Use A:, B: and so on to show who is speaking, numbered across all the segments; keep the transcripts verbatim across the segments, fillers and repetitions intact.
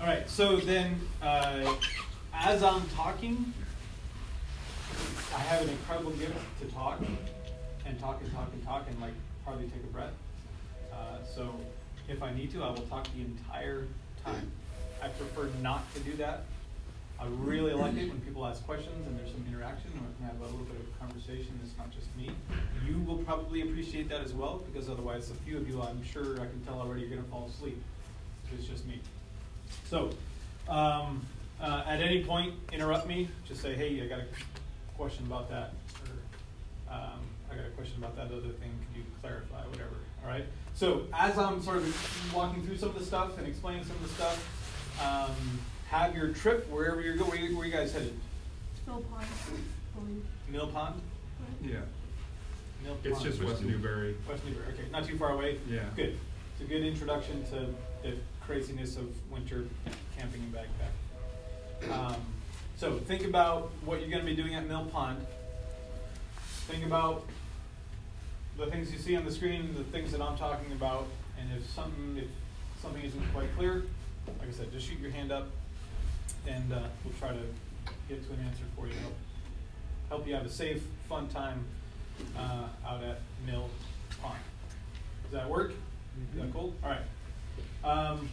A: All right, so then uh, as I'm talking, I have an incredible gift to talk and talk and talk and talk and like hardly take a breath. Uh, so if I need to, I will talk the entire time. I prefer not to do that. I really like it when people ask questions and there's some interaction or we can have a little bit of conversation. It's not just me. You will probably appreciate that as well, because otherwise a few of you, I'm sure I can tell already, you're going to fall asleep if it's just me. So um, uh, at any point, interrupt me. Just say, hey, I got a question about that. Or um, I got a question about that other thing. Could you clarify, whatever. All right? So as I'm sort of walking through some of the stuff and explaining some of the stuff, um, have your trip wherever you're going. Where, you, where you guys headed?
B: Mill Pond.
A: Mill Pond?
C: Yeah.
A: Mill
C: It's
A: Pond.
C: just West Newbury.
A: West Newbury. Okay, not too far away.
C: Yeah.
A: Good. It's a good introduction to the craziness of winter camping and backpacking. Um, so think about what you're going to be doing at Mill Pond. Think about the things you see on the screen, the things that I'm talking about, and if something if something isn't quite clear, like I said, just shoot your hand up, and uh, we'll try to get to an answer for you. Help, help you have a safe, fun time uh, out at Mill Pond. Does that work? Mm-hmm. Is that cool? All right. Um,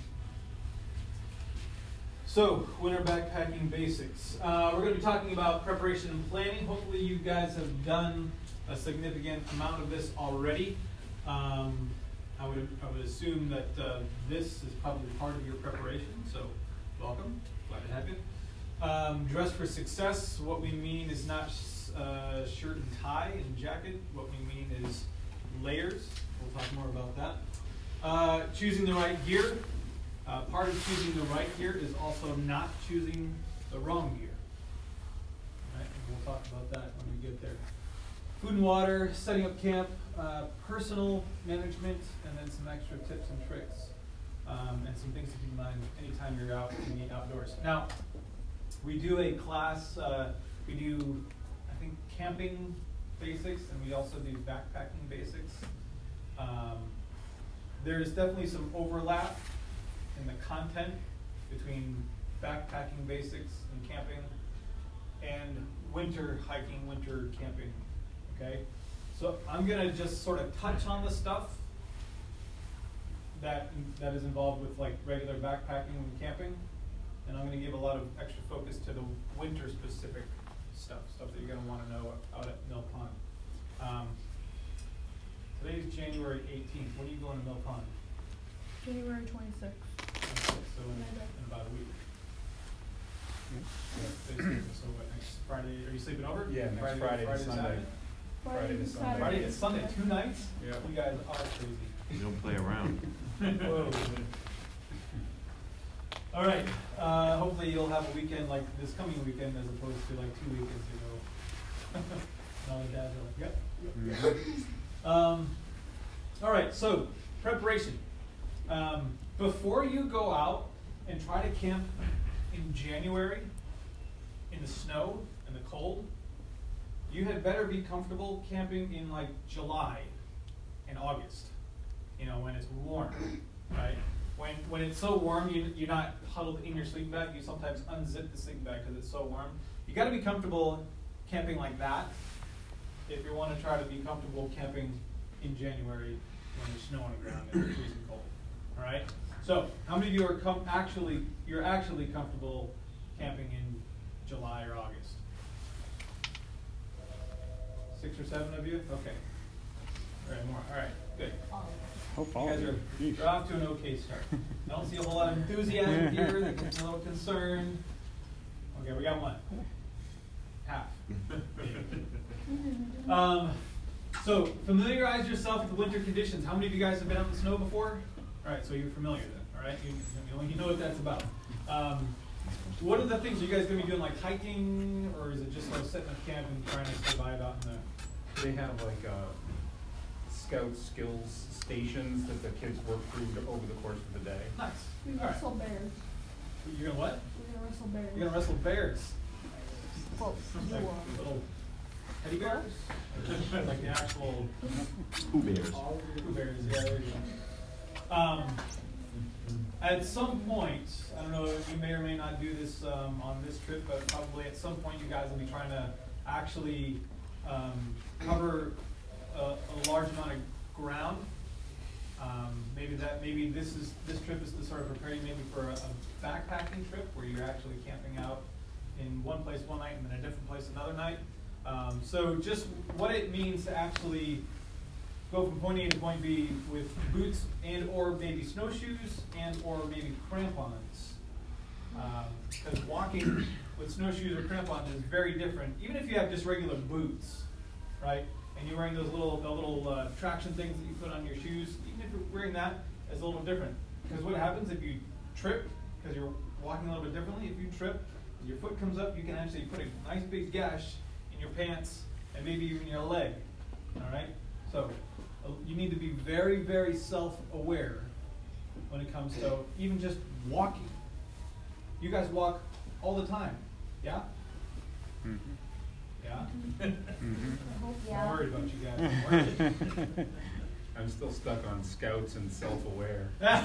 A: so, winter backpacking basics. Uh, we're going to be talking about preparation and planning. Hopefully you guys have done a significant amount of this already. Um, I would I would assume that uh, this is probably part of your preparation, so welcome. Glad to have you. Um, dress for success. What we mean is not uh, shirt and tie and jacket. What we mean is layers. We'll talk more about that. Uh, choosing the right gear. Uh, part of choosing the right gear is also not choosing the wrong gear. All right, and we'll talk about that when we get there. Food and water, setting up camp, uh, personal management, and then some extra tips and tricks, um, and some things to keep in mind anytime you're out in the outdoors. Now, we do a class, uh, we do, I think, camping basics, and we also do backpacking basics. Um, there's definitely some overlap in the content between backpacking basics and camping and winter hiking, winter camping. Okay, so I'm gonna just sort of touch on the stuff that that is involved with like regular backpacking and camping, and I'm gonna give a lot of extra focus to the winter specific stuff, stuff that you're gonna want to know out at Mill Pond. Um, today's January eighteenth. When are you going to Mill Pond?
B: January twenty-sixth.
A: So in, in about a week. Yeah. So what, next Friday? Are you sleeping over?
C: Yeah, next
A: Friday,
C: Friday,
A: Friday,
C: Sunday.
A: Saturday?
C: Friday to Sunday.
A: Friday to Sunday, two nights?
C: Yeah.
A: You guys are crazy.
D: You don't play around.
A: Whoa. All right. Uh, hopefully you'll have a weekend like this coming weekend as opposed to like two weekends ago. And all the dads are like, yep. yep, yep. Um, all right. So preparation. Um, before you go out and try to camp in January in the snow and the cold, you had better be comfortable camping in like July and August, you know, when it's warm, right? When when it's so warm, you, you're not huddled in your sleeping bag. You sometimes unzip the sleeping bag because it's so warm. You got to be comfortable camping like that if you want to try to be comfortable camping in January when there's snow on the ground and it's freezing cold. All right. So how many of you are com- actually you're actually comfortable camping in July or August? Six or seven of you? Okay. All right, more. All right, good.
E: Hope
A: You
E: all
A: guys
E: of
A: are
E: you. Yeesh.
A: you're off to an okay start. I don't see a whole lot of enthusiasm here. They're getting a little concerned. Okay, we got one. Half. um, so familiarize yourself with the winter conditions. How many of you guys have been out in the snow before? All right, so you're familiar then. All right, you, you, know, you know what that's about. Um, what are the things? Are you guys going to be doing like hiking, or is it just like setting up camp and trying to survive out in the?
C: They have like uh, scout skills stations that the kids work through over the course of the day.
A: Nice.
B: We
A: All right.
B: wrestle bears.
A: You're gonna what?
B: We're gonna wrestle bears.
A: You're gonna wrestle bears.
B: Well, you
A: Like
B: are.
A: little teddy bears? Like the actual
D: Pooh Bears.
A: Pooh bears. Yeah, there you go. Um, at some point, I don't know, you may or may not do this um, on this trip, but probably at some point you guys will be trying to actually um, cover a, a large amount of ground. Um, maybe that, maybe this is this trip is to sort of prepare you maybe for a, a backpacking trip where you're actually camping out in one place one night and then a different place another night. Um, so just what it means to actually go from point A to point B with boots and or maybe snowshoes and or maybe crampons. Because um, walking with snowshoes or crampons is very different, even if you have just regular boots, right? And you're wearing those little, the little uh, traction things that you put on your shoes, even if you're wearing that, it's a little different. Because what happens if you trip, because you're walking a little bit differently, if you trip and your foot comes up, you can actually put a nice big gash in your pants and maybe even your leg, all right? So uh, you need to be very, very self-aware when it comes to even just walking. You guys walk all the time, yeah?
C: Mhm.
A: Yeah?
C: Mhm.
B: Yeah.
A: I'm worried about you guys. I'm worried.
C: I'm still stuck on scouts and self-aware.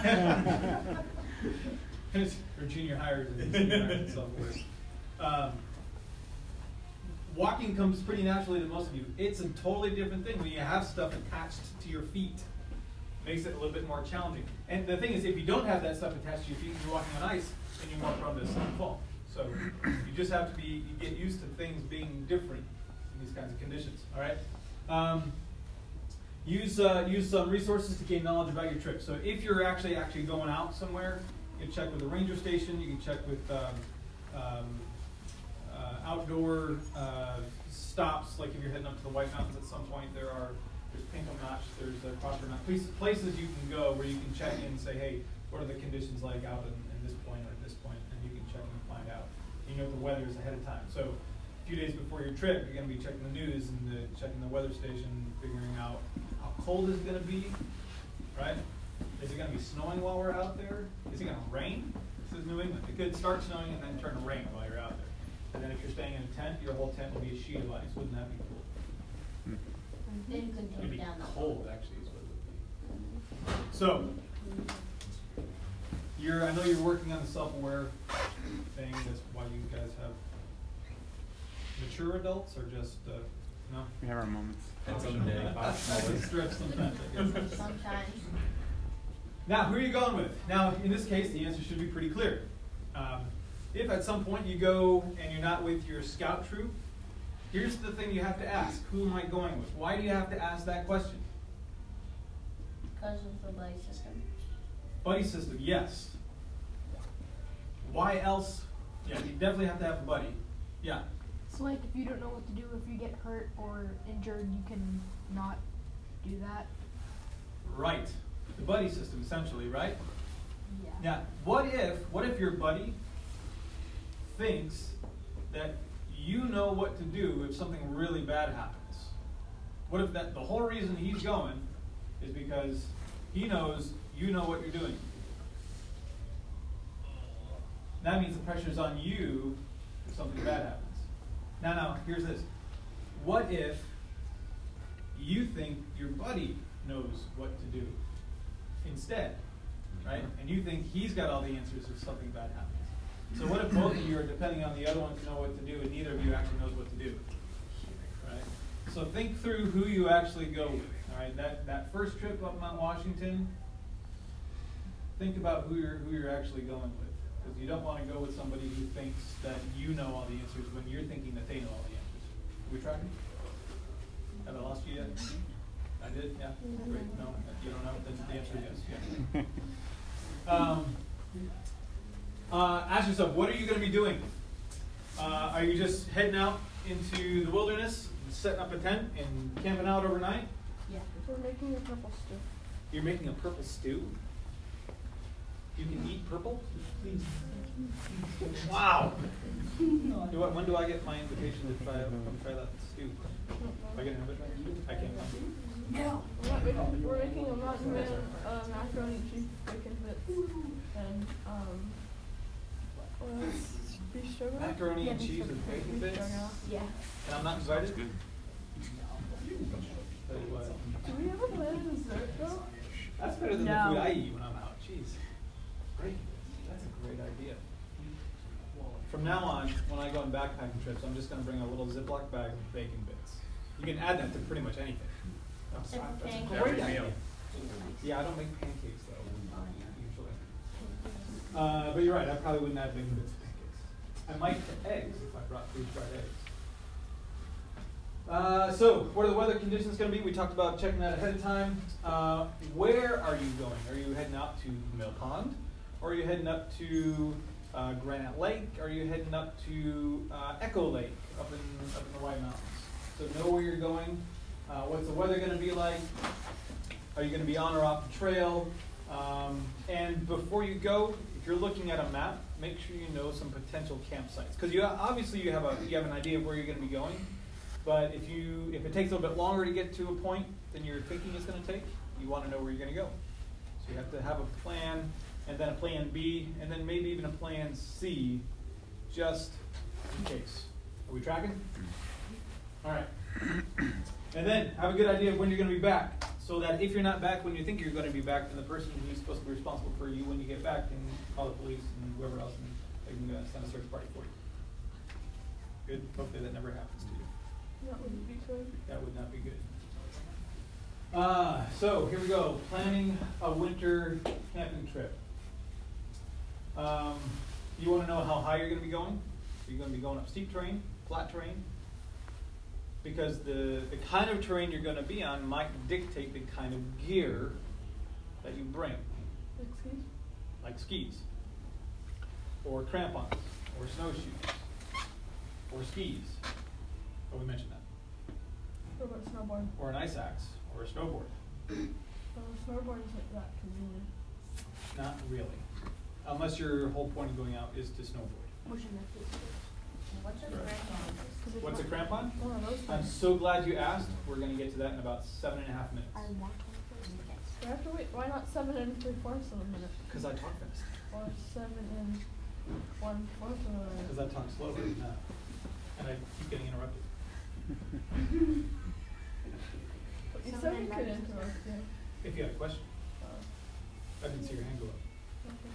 A: Or junior hires and senior hires and self-aware. Um, walking comes pretty naturally to most of you. It's a totally different thing when you have stuff attached to your feet. Makes it a little bit more challenging. And the thing is, if you don't have that stuff attached to your feet and you're walking on ice, then you're more prone to slip and fall. So you just have to be, you get used to things being different in these kinds of conditions, all right? Um, use, uh, use some resources to gain knowledge about your trip. So if you're actually actually going out somewhere, you can check with the ranger station, you can check with um, um, uh, outdoor uh, stops, like if you're heading up to the White Mountains at some point, there are, there's Pinko Notch, there's uh, Crossroad Notch, places, places you can go where you can check in and say, hey, what are the conditions like out in, in this point or at this point, and you can check and find out. You know the weather is ahead of time. So a few days before your trip, you're going to be checking the news and the, checking the weather station, figuring out how cold is it going to be, right? Is it going to be snowing while we're out there? Is it going to rain? This is New England. It could start snowing and then turn to rain while you're out there. And then if you're staying in a tent, your whole tent will be a sheet of ice. Wouldn't that be cool?
D: Then you can
A: It'd
D: take
A: be
D: down the
A: cold, actually, is what it would be. So, you're, I know you're working on the self-aware thing. That's why you guys have mature adults, or just uh, no?
E: We have our moments.
C: And someday,
A: Stretch sometimes, I guess.
D: sometimes.
A: Now, who are you going with? Now, in this case, the answer should be pretty clear. Um, if at some point you go and you're not with your scout troop, here's the thing you have to ask. Who am I going with? Why do you have to ask that question?
D: Because of the buddy system.
A: Buddy system, yes. Why else? Yeah, you definitely have to have a buddy. Yeah.
B: So like if you don't know what to do, if you get hurt or injured, you can not do that.
A: Right. The buddy system, essentially, right?
B: Yeah.
A: Now, what if, what if your buddy thinks that you know what to do if something really bad happens? What if that the whole reason he's going is because he knows you know what you're doing? That means the pressure's on you if something bad happens. Now, now, here's this. What if you think your buddy knows what to do instead, right? And you think he's got all the answers if something bad happens. So what if both of you are depending on the other one to know what to do and neither of you actually knows what to do, right? So think through who you actually go with, all right? That, that first trip up Mount Washington, think about who you're, who you're actually going with. Because you don't want to go with somebody who thinks that you know all the answers when you're thinking that they know all the answers. Are we tracking? Have I lost you yet? I did? Yeah? Great. No? You don't know? Then the answer is yes. Yeah. Um, uh, ask yourself, what are you going to be doing? Uh, are you just heading out into the wilderness, setting up a tent, and camping out overnight?
B: Yeah. We're making a purple stew.
A: You're making a purple stew? You can eat purple? Wow! Do I, when do I get my invitation to try, come try that stew? If I get an invitation? I can't come.
B: No. We're, not making, we're making a mountain man uh, macaroni and cheese bacon bits and um. What else? Beef stroganoff.
A: Macaroni
B: yeah,
A: and
B: beef
A: cheese
B: stroganoff.
A: with bacon
B: Beef
A: bits?
B: stroganoff. Yeah.
A: And I'm not invited?
E: Good.
A: Tell you what.
B: Do we have a plan dessert though?
A: That's better than
B: No.
A: the food I eat when I'm out. Jeez. Great. from now on, when I go on backpacking trips, I'm just going to bring a little Ziploc bag of bacon bits. You can add that to pretty much anything. That's,
D: Except for
A: that's a
D: pancakes.
A: great
C: Every
A: idea.
C: meal.
A: Yeah, I don't make pancakes though,
D: Oh, yeah.
A: usually. Uh, but you're right, I probably wouldn't add bacon bits to pancakes. I might to eggs if I brought freeze-dried eggs. Uh, so, what are the weather conditions going to be? We talked about checking that ahead of time. Uh, where are you going? Are you heading out to Mill Pond? Or are you heading up to uh, Granite Lake? Are you heading up to uh, Echo Lake up in, up in the White Mountains? So know where you're going. Uh, what's the weather going to be like? Are you going to be on or off the trail? Um, and before you go, if you're looking at a map, make sure you know some potential campsites. Because you obviously you have a you have an idea of where you're going to be going. But if you if it takes a little bit longer to get to a point than you're thinking it's going to take, you want to know where you're going to go. So you have to have a plan, and then a plan B, and then maybe even a plan C, just in case. Are we tracking? All right. And then have a good idea of when you're going to be back, so that if you're not back when you think you're going to be back, then the person who's supposed to be responsible for you when you get back can call the police and whoever else, and they can uh, send a search party for you. Good. Hopefully that never happens to you.
B: That would be good.
A: That would not be good. Uh, so here we go. Planning a winter camping trip. Um, you want to know how high you're going to be going? Are you going to be going up steep terrain, flat terrain? Because the, the kind of terrain you're going to be on might dictate the kind of gear that you bring.
B: Like skis?
A: Like skis, or crampons, or snowshoes, or skis. Oh, we mentioned that.
B: What about snowboard?
A: Or an ice axe, or a snowboard.
B: Well, snowboard isn't that convenient.
A: Not really. Unless your whole point of going out is to snowboard.
D: What's a
A: Right.
D: crampon?
B: Cause it's
A: What's a
B: not-
A: crampon?
B: One of those
A: I'm
B: things.
A: so glad you asked. We're going to get to that in about seven and a half minutes.
B: We have to wait. Why not seven and three fourths of a minute?
A: Because I talk fast.
B: Or seven and one fourth of a minute?
A: Because I talk slower. No. And I keep getting interrupted.
B: But you
D: Seven
B: said we
D: and
B: could
D: nine.
B: interrupt you.
A: If you have a question.
B: Uh,
A: I didn't see your hand go up.
B: okay.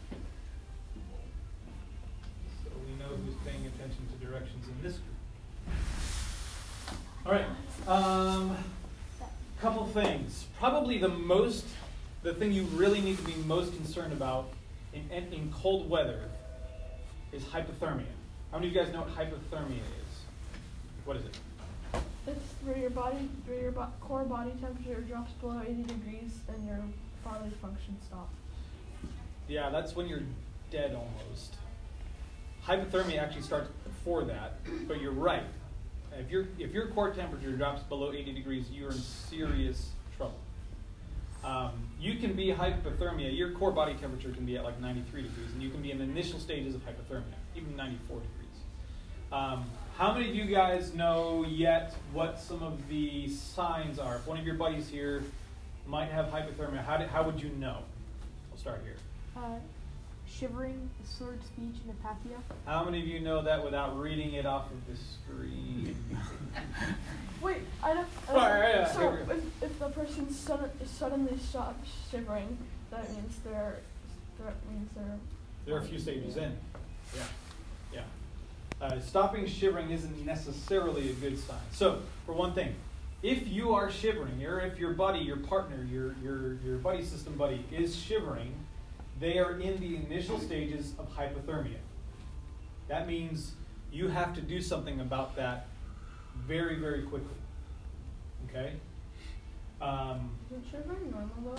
A: So we know who's paying attention to directions in this group. All right. Um, couple things. Probably the most, the thing you really need to be most concerned about in, in, in cold weather is hypothermia. How many of you guys know what hypothermia is? What is it?
B: It's where your body, where your bo- core body temperature drops below eighty degrees and your bodily function stops.
A: Yeah, that's when you're dead almost. Hypothermia actually starts before that, but you're right. If your if your core temperature drops below eighty degrees, you're in serious trouble. Um, you can be hypothermia. Your core body temperature can be at like ninety-three degrees, and you can be in the initial stages of hypothermia, even ninety-four degrees. Um, how many of you guys know yet what some of the signs are? If one of your buddies here might have hypothermia, how, did, how would you know? We'll start here.
E: Uh, shivering, slurred speech, and apathia.
A: How many of you know that without reading it off of the screen?
B: Wait, I don't. I
A: Oh, yeah, yeah,
B: so
A: here we go.
B: if, if the person sudden, suddenly stops shivering, that means they're that means they're.
A: There are a few stages in. Yeah, yeah. Uh, stopping shivering isn't necessarily a good sign. So, for one thing, if you are shivering, or if your buddy, your partner, your your your buddy system buddy is shivering, they are in the initial stages of hypothermia. That means you have to do something about that very, very quickly. Okay? Um,
B: Isn't shivering normal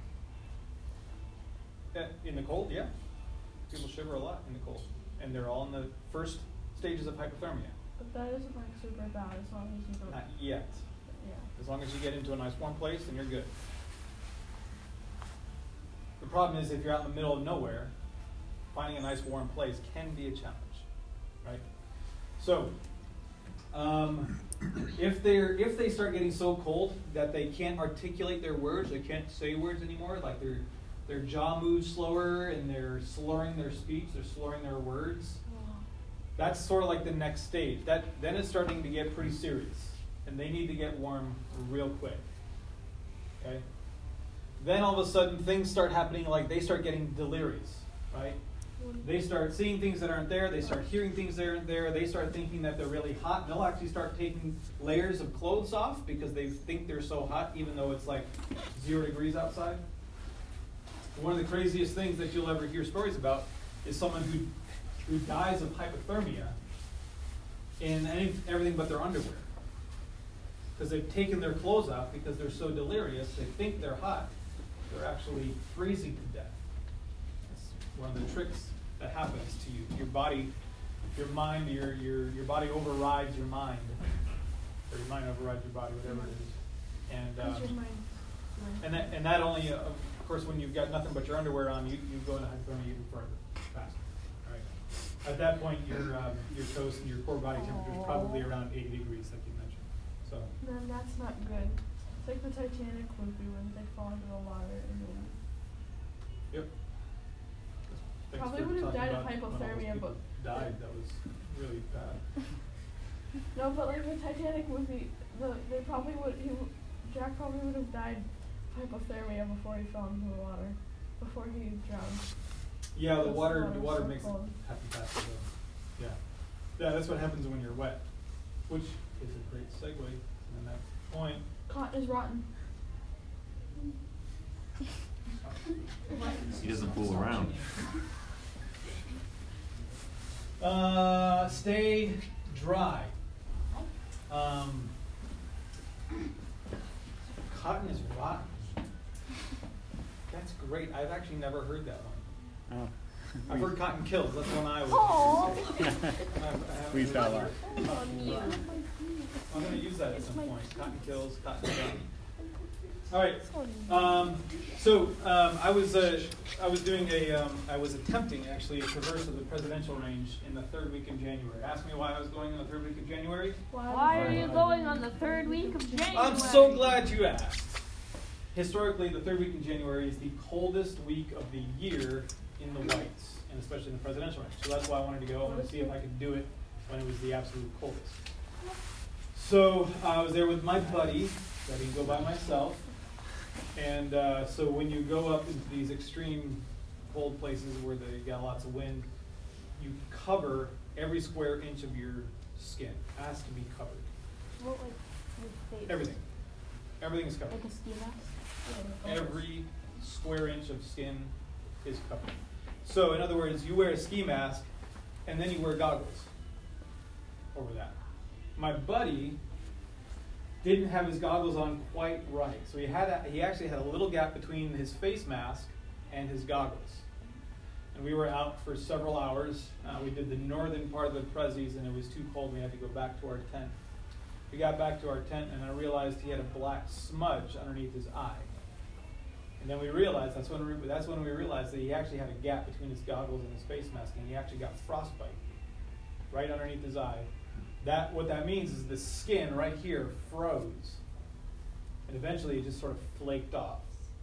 B: though?
A: Uh, In the cold, yeah. People shiver a lot in the cold. And they're all in the first stages of hypothermia.
B: But that isn't like super bad as long as you don't.
A: Not yet.
B: Yeah.
A: As long as you get into a nice warm place, then you're good. The problem is if you're out in the middle of nowhere, finding a nice warm place can be a challenge, right? So, um, if they're if they start getting so cold that they can't articulate their words, they can't say words anymore, like their their jaw moves slower and they're slurring their speech, they're slurring their words. That's sort of like the next stage. That then it's starting to get pretty serious, and they need to get warm real quick. Okay. Then all of a sudden things start happening, like they start getting delirious, right? they start seeing things that aren't there, they start hearing things that aren't there, they start thinking that they're really hot. They'll actually start taking layers of clothes off because they think they're so hot even though it's like zero degrees outside. One of the craziest things that you'll ever hear stories about is someone who, who dies of hypothermia in any, everything but their underwear. Because they've taken their clothes off because they're so delirious, they think they're hot. They're actually freezing to death. That's one of the tricks that happens to you. Your body, your mind, your your your body overrides your mind, or your mind overrides your body, whatever it is. And
B: Because your
A: um,
B: mind.
A: and that and that only, uh, of course, when you've got nothing but your underwear on, you you go into hypothermia even further, faster. All right. At that point, your um, your toast and your core body temperature is probably around eighty degrees, like you mentioned. So.
B: Then that's not good. It's like the Titanic movie when they fall into the water and then.
A: Yep. Thanks
B: Probably
A: for
B: would have
A: talking
B: died of
A: about when all those
B: hypothermia,
A: people
B: but-
A: died. That was really bad.
B: No, but like the Titanic movie, the they probably would he w- Jack probably would have died of hypothermia before he fell into the water, before he drowned.
A: Yeah, the
B: Because
A: water,
B: the
A: the
B: water's
A: water
B: so
A: makes it
B: cold.
A: happen faster though. Yeah. Yeah, that's what happens when you're wet, which is a great segue to the next point.
B: Cotton is rotten.
F: He doesn't fool around.
A: Uh, stay dry. Um, cotton is rotten. That's great. I've actually never heard that one.
F: Oh.
A: I've heard cotton kills. That's one I was.
B: Aw.
F: Please tell her.
A: I'm going to use that at some
B: my
A: point.
B: teeth.
A: Cotton kills, cotton kills. All right. Um, so um, I was uh, I was doing a um, I was attempting actually a traverse of the presidential range in the third week of January. Ask me why I was going in the third week of January.
E: Why are you going on the third week of January?
A: I'm so glad you asked. Historically, the third week in January is the coldest week of the year in the whites, and especially in the presidential range. So that's why I wanted to go. I wanted to see if I could do it when it was the absolute coldest. So uh, I was there with my buddy. So I didn't go by myself. And uh, so when you go up into these extreme cold places where they got lots of wind, you cover every square inch of your skin. It has to be covered.
E: What, like, your face?
A: Everything. Everything is covered.
E: Like a ski mask?
A: Every square inch of skin is covered. So in other words, you wear a ski mask and then you wear goggles over that. My buddy didn't have his goggles on quite right. So he had a, he actually had a little gap between his face mask and his goggles. And we were out for several hours. Uh, we did the northern part of the Prezzies and it was too cold. We had to go back to our tent. We got back to our tent and I realized he had a black smudge underneath his eye. And then we realized, that's when we, that's when we realized that he actually had a gap between his goggles and his face mask and he actually got frostbite right underneath his eye. That, what that means is the skin right here froze. And eventually it just sort of flaked off.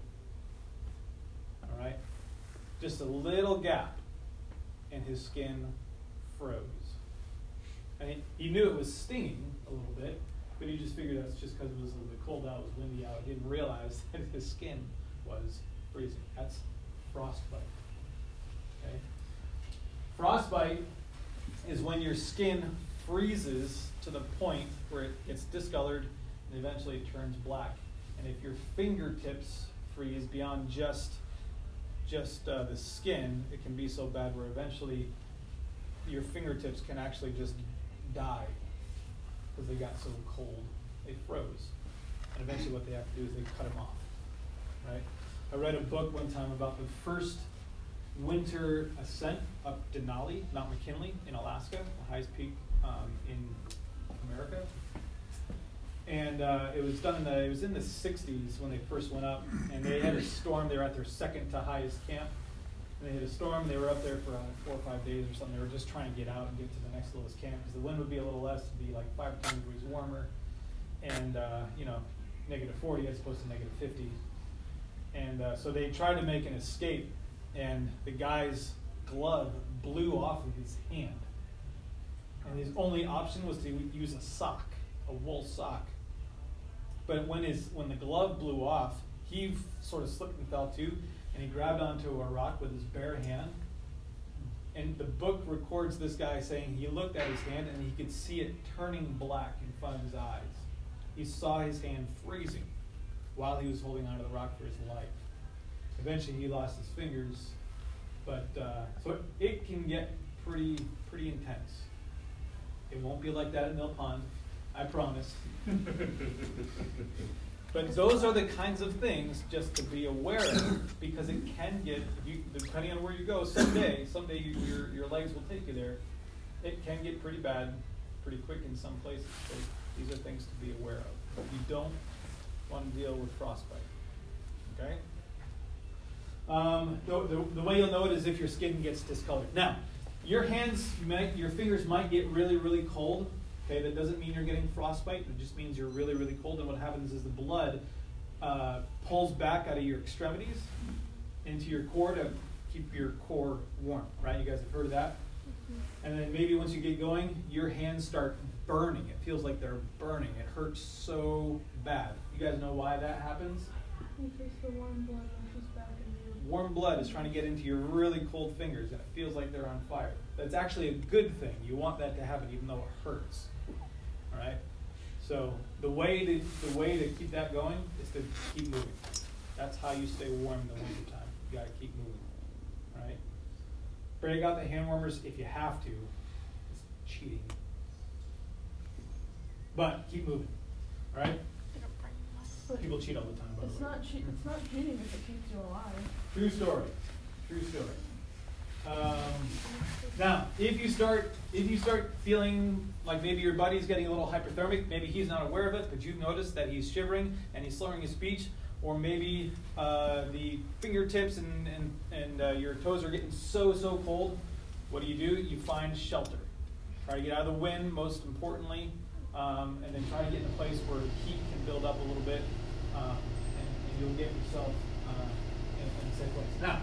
A: All right? Just a little gap and his skin froze. And he, he knew it was stinging a little bit, but he just figured that's just because it was a little bit cold out, it was windy out. He didn't realize that his skin was freezing. That's frostbite. Okay? Frostbite is when your skin freezes to the point where it gets discolored and eventually it turns black. And if your fingertips freeze beyond just just uh, the skin, it can be so bad where eventually your fingertips can actually just die because they got so cold. They froze. And eventually what they have to do is they cut them off. Right? I read a book one time about the first winter ascent up Denali, Mount McKinley in Alaska, the highest peak um, in America. And uh, it was done in the, it was in the sixties when they first went up, and they had a storm. They were at their second to highest camp. And they had a storm. They were up there for uh, four or five days or something. They were just trying to get out and get to the next lowest camp because the wind would be a little less, it'd be like five or ten degrees warmer, and uh, you know, negative forty as opposed to negative fifty. And uh, so they tried to make an escape, and the guy's glove blew off of his hand. And his only option was to use a sock, a wool sock. But when his when the glove blew off, he f- sort of slipped and fell too, and he grabbed onto a rock with his bare hand, and the book records this guy saying he looked at his hand and he could see it turning black in front of his eyes. He saw his hand freezing while he was holding onto the rock for his life. Eventually he lost his fingers, but uh, so it, it can get pretty pretty intense. It won't be like that at Mill Pond, I promise. But those are the kinds of things just to be aware of, because it can get, if you, depending on where you go, someday, someday you, your your legs will take you there. It can get pretty bad, pretty quick in some places. So these are things to be aware of. You don't want to deal with frostbite. Okay. Um, the, the, the way you'll know it is if your skin gets discolored. Now, your hands, might, your fingers might get really, really cold. Okay, that doesn't mean you're getting frostbite. It just means you're really, really cold. And what happens is the blood uh, pulls back out of your extremities into your core to keep your core warm. Right? You guys have heard of that. And then maybe once you get going, your hands start burning. It feels like they're burning. It hurts so bad. You guys know why that happens?
B: Because the warm blood rushes back into your...
A: Warm blood is trying to get into your really cold fingers, and it feels like they're on fire. That's actually a good thing. You want that to happen, even though it hurts. All right. So the way to the way to keep that going is to keep moving. That's how you stay warm in the wintertime. You got to keep moving. All right. Break out the hand warmers if you have to. It's cheating. But keep moving. All right.
B: But
A: People cheat all the time. By
B: it's
A: the way.
B: not che- it's not cheating if it keeps you alive.
A: True story. True story. Um, now, if you start if you start feeling like maybe your buddy's getting a little hyperthermic, maybe he's not aware of it, but you've noticed that he's shivering and he's slurring his speech, or maybe uh, the fingertips and and, and uh, your toes are getting so so cold, what do you do? You find shelter. Try to get out of the wind, most importantly, um, and then try to get in a place where heat can build up a little bit, um, and, and you'll get yourself uh, in, in a safe place. Now,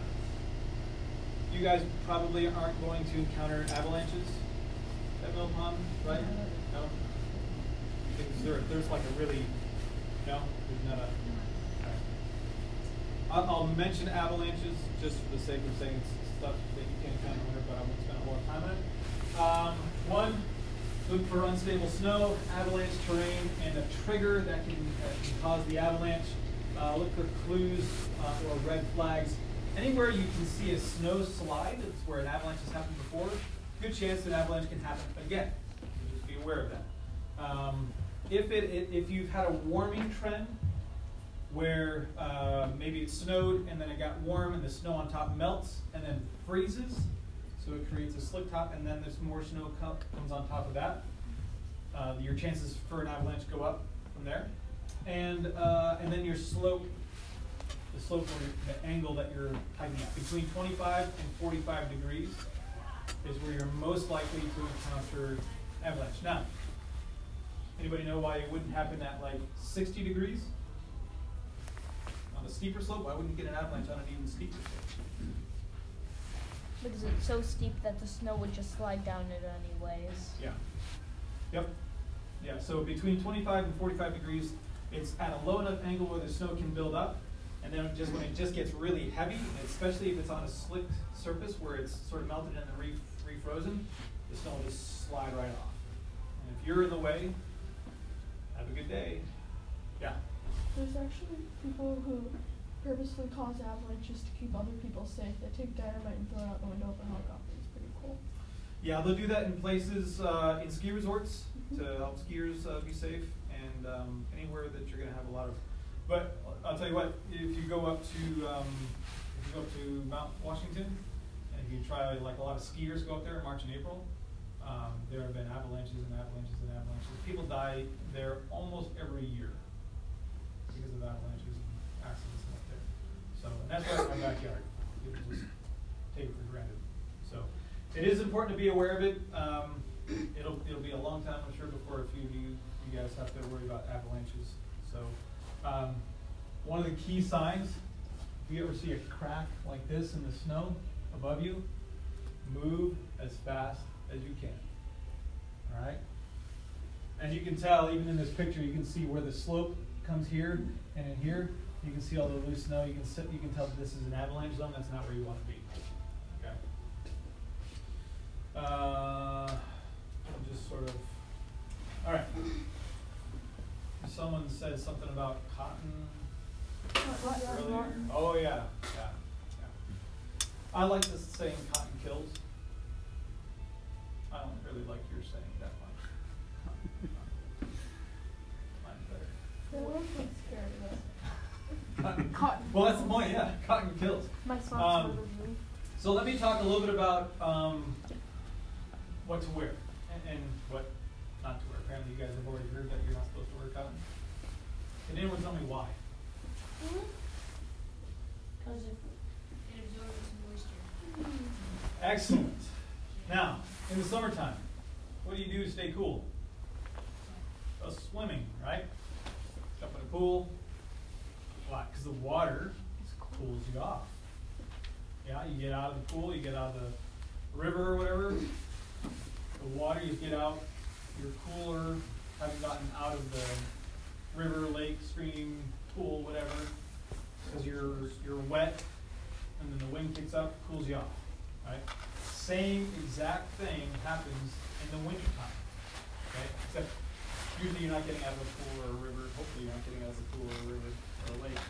A: you guys probably aren't going to encounter avalanches at Mill Pond, right? No? Because there, there's like a really, no? There's not a, okay. I'll, I'll mention avalanches just for the sake of saying it's stuff that you can't encounter in winter, but I won't spend a lot of time on it. Um, one, look for unstable snow, avalanche terrain, and a trigger that can, that can cause the avalanche. Uh, look for clues uh, or red flags. Anywhere you can see a snow slide, it's where an avalanche has happened before, good chance an avalanche can happen again. So just be aware of that. Um, if, it, it, if you've had a warming trend, where uh, maybe it snowed and then it got warm and the snow on top melts and then freezes, so it creates a slick top, and then there's more snow co- comes on top of that, uh, your chances for an avalanche go up from there. And, uh, and then your slope, the slope or the angle that you're hiking at, between twenty-five and forty-five degrees is where you're most likely to encounter avalanche. Now, anybody know why it wouldn't happen at like sixty degrees? On a steeper slope, why wouldn't you get an avalanche on an even steeper slope?
E: Because it's so steep that the snow would just slide down it anyways.
A: Yeah. Yep. Yeah, so between twenty-five and forty-five degrees, it's at a low enough angle where the snow can build up. And then just when it just gets really heavy, especially if it's on a slick surface where it's sort of melted and then re- refrozen, the snow will just slide right off. And if you're in the way, have a good day. Yeah.
B: There's actually people who purposely cause avalanches to keep other people safe. They take dynamite and throw it out the window of a helicopter. It's pretty cool.
A: Yeah, they'll do that in places, uh, in ski resorts to help skiers uh, be safe, and um, anywhere that you're going to have a lot of. But I'll tell you what, if you go up to um, if you go up to Mount Washington, and if you try, like a lot of skiers go up there in March and April, um, there have been avalanches and avalanches and avalanches. People die there almost every year because of avalanches and accidents up there. So and that's right in my backyard. People just take it for granted. So it is important to be aware of it. Um, it'll it'll be a long time, I'm sure, before a few of you you guys have to worry about avalanches. So. Um, one of the key signs, if you ever see a crack like this in the snow above you, move as fast as you can. All right? And you can tell, even in this picture, you can see where the slope comes here and in here. You can see all the loose snow. You can sit, you can tell that this is an avalanche zone. That's not where you want to be. Okay? someone said something about cotton
B: What?
A: earlier. Oh, yeah, yeah, yeah. I like this saying cotton kills. I don't really like your saying that much. Mine's better.
B: They were so scared of it.
A: Cotton.
B: Cotton.
A: Well, that's the point, yeah, cotton kills.
B: My socks
A: Um,
B: were with me.
A: So let me talk a little bit about um, what to wear and, and what not to wear. Apparently you guys have already heard that you're not supposed to wear cotton. Can anyone tell me why?
D: Cause if it absorbs moisture.
A: Excellent. Now, in the summertime, what do you do to stay cool? Go swimming, right? Jump in a pool. Why? Because the water cools you off. Yeah, you get out of the pool, you get out of the river or whatever. The water, you get out, you're cooler, having gotten out of the river, lake, stream, pool, whatever, because you're you're wet, and then the wind kicks up, cools you off, right? Same exact thing happens in the wintertime, okay? Except usually you're not getting out of a pool or a river. Hopefully you're not getting out of a pool or a river or a lake.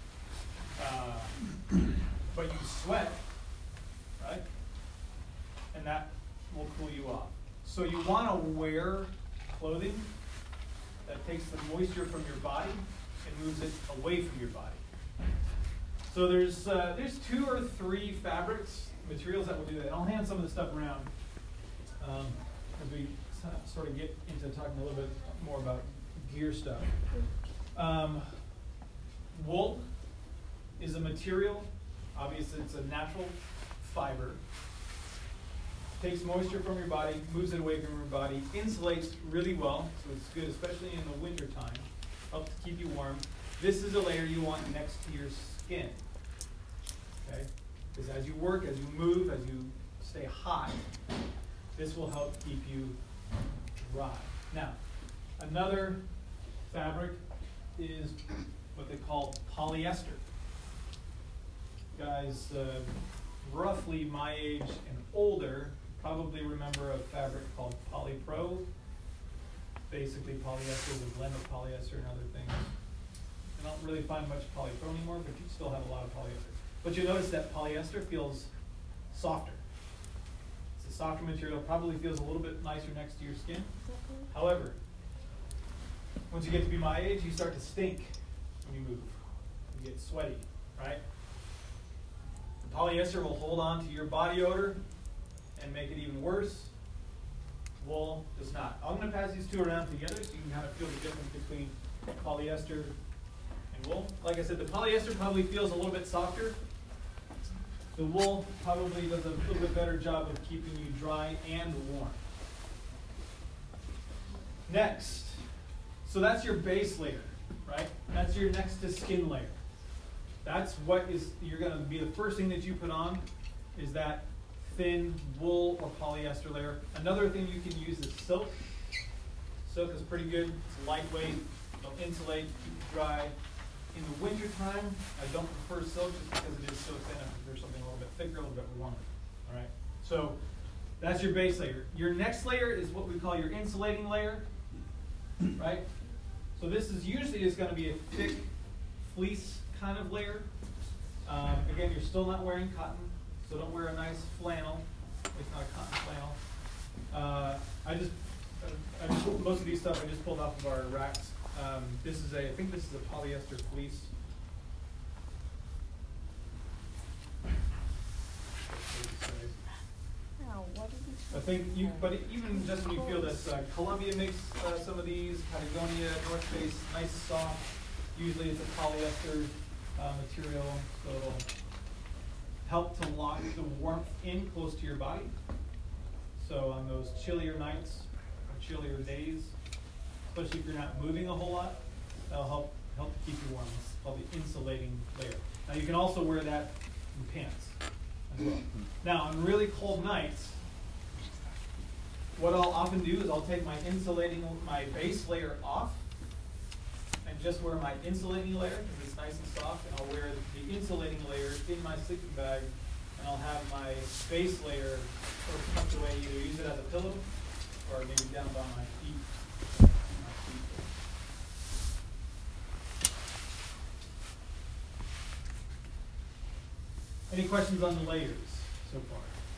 A: Uh, but you sweat, right? And that will cool you off. So you want to wear clothing that takes the moisture from your body and moves it away from your body. So there's uh, there's two or three fabrics, materials that will do that. And I'll hand some of the stuff around um, as we sort of get into talking a little bit more about gear stuff. Um, wool is a material. Obviously, it's a natural fiber. Takes moisture from your body, moves it away from your body, insulates really well, so it's good, especially in the winter time. Helps to keep you warm. This is a layer you want next to your skin. Okay? Because as you work, as you move, as you stay hot, this will help keep you dry. Now, another fabric is what they call polyester. Guys, uh, roughly my age and older probably remember a fabric called Polypro. Basically, polyester is a blend of polyester and other things. I don't really find much Polypro anymore, but you still have a lot of polyester. But you notice that polyester feels softer. It's a softer material, probably feels a little bit nicer next to your skin. However, once you get to be my age, you start to stink when you move. You get sweaty, right? The polyester will hold on to your body odor and make it even worse. Wool does not. I'm going to pass these two around together so you can kind of feel the difference between polyester and wool. Like I said, the polyester probably feels a little bit softer. The wool probably does a little bit better job of keeping you dry and warm. Next, so that's your base layer, right? That's your next to skin layer. That's what is, you're going to be the first thing that you put on is that thin wool or polyester layer. Another thing you can use is silk. Silk is pretty good. It's lightweight. It'll insulate, keep you dry. In the winter time, I don't prefer silk just because it is so thin. I prefer something a little bit thicker, a little bit warmer. All right. So that's your base layer. Your next layer is what we call your insulating layer, right? So this is usually is going to be a thick fleece kind of layer. Um, again, you're still not wearing cotton, so don't wear a nice flannel. It's not a cotton flannel. Uh, I just, I just, most of these stuff I just pulled off of our racks. Um, this is a, I think this is a polyester fleece.
E: Now, what did we
A: I think you, but even just when you feel this, uh, Columbia makes uh, some of these, Patagonia, North Face, nice soft. Usually it's a polyester uh, material, so it'll help to lock the warmth in close to your body. So on those chillier nights or chillier days, especially if you're not moving a whole lot, that'll help help to keep you warm. It's called the insulating layer. Now you can also wear that in pants as well. Now on really cold nights, what I'll often do is I'll take my insulating, my base layer off and just wear my insulating layer because it's nice and soft, and I'll wear the insulating layer in my sleeping bag, and I'll have my base layer sort of tucked away, either use it as a pillow or maybe down by my feet. My feet. Any questions on the layers so far?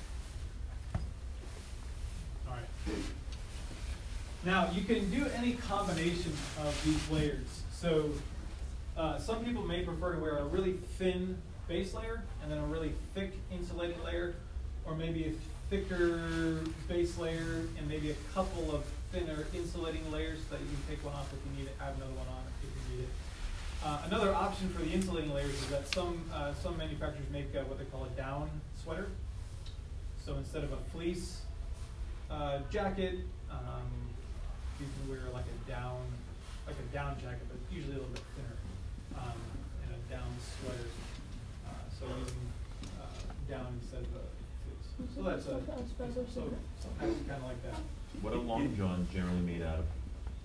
A: All right. Now, you can do any combination of these layers. So, uh, some people may prefer to wear a really thin base layer and then a really thick insulating layer, or maybe a thicker base layer and maybe a couple of thinner insulating layers so that you can take one off if you need it, add another one on if you need it. Uh, another option for the insulating layers is that some uh, some manufacturers make uh, what they call a down sweater. So instead of a fleece uh, jacket, um, you can wear like a down, like a down jacket, but usually a little bit thinner, um, and a down sweater. Uh, so using uh, down instead of a fleece. So that's a so, so kind of like that.
F: What are long johns generally made out of?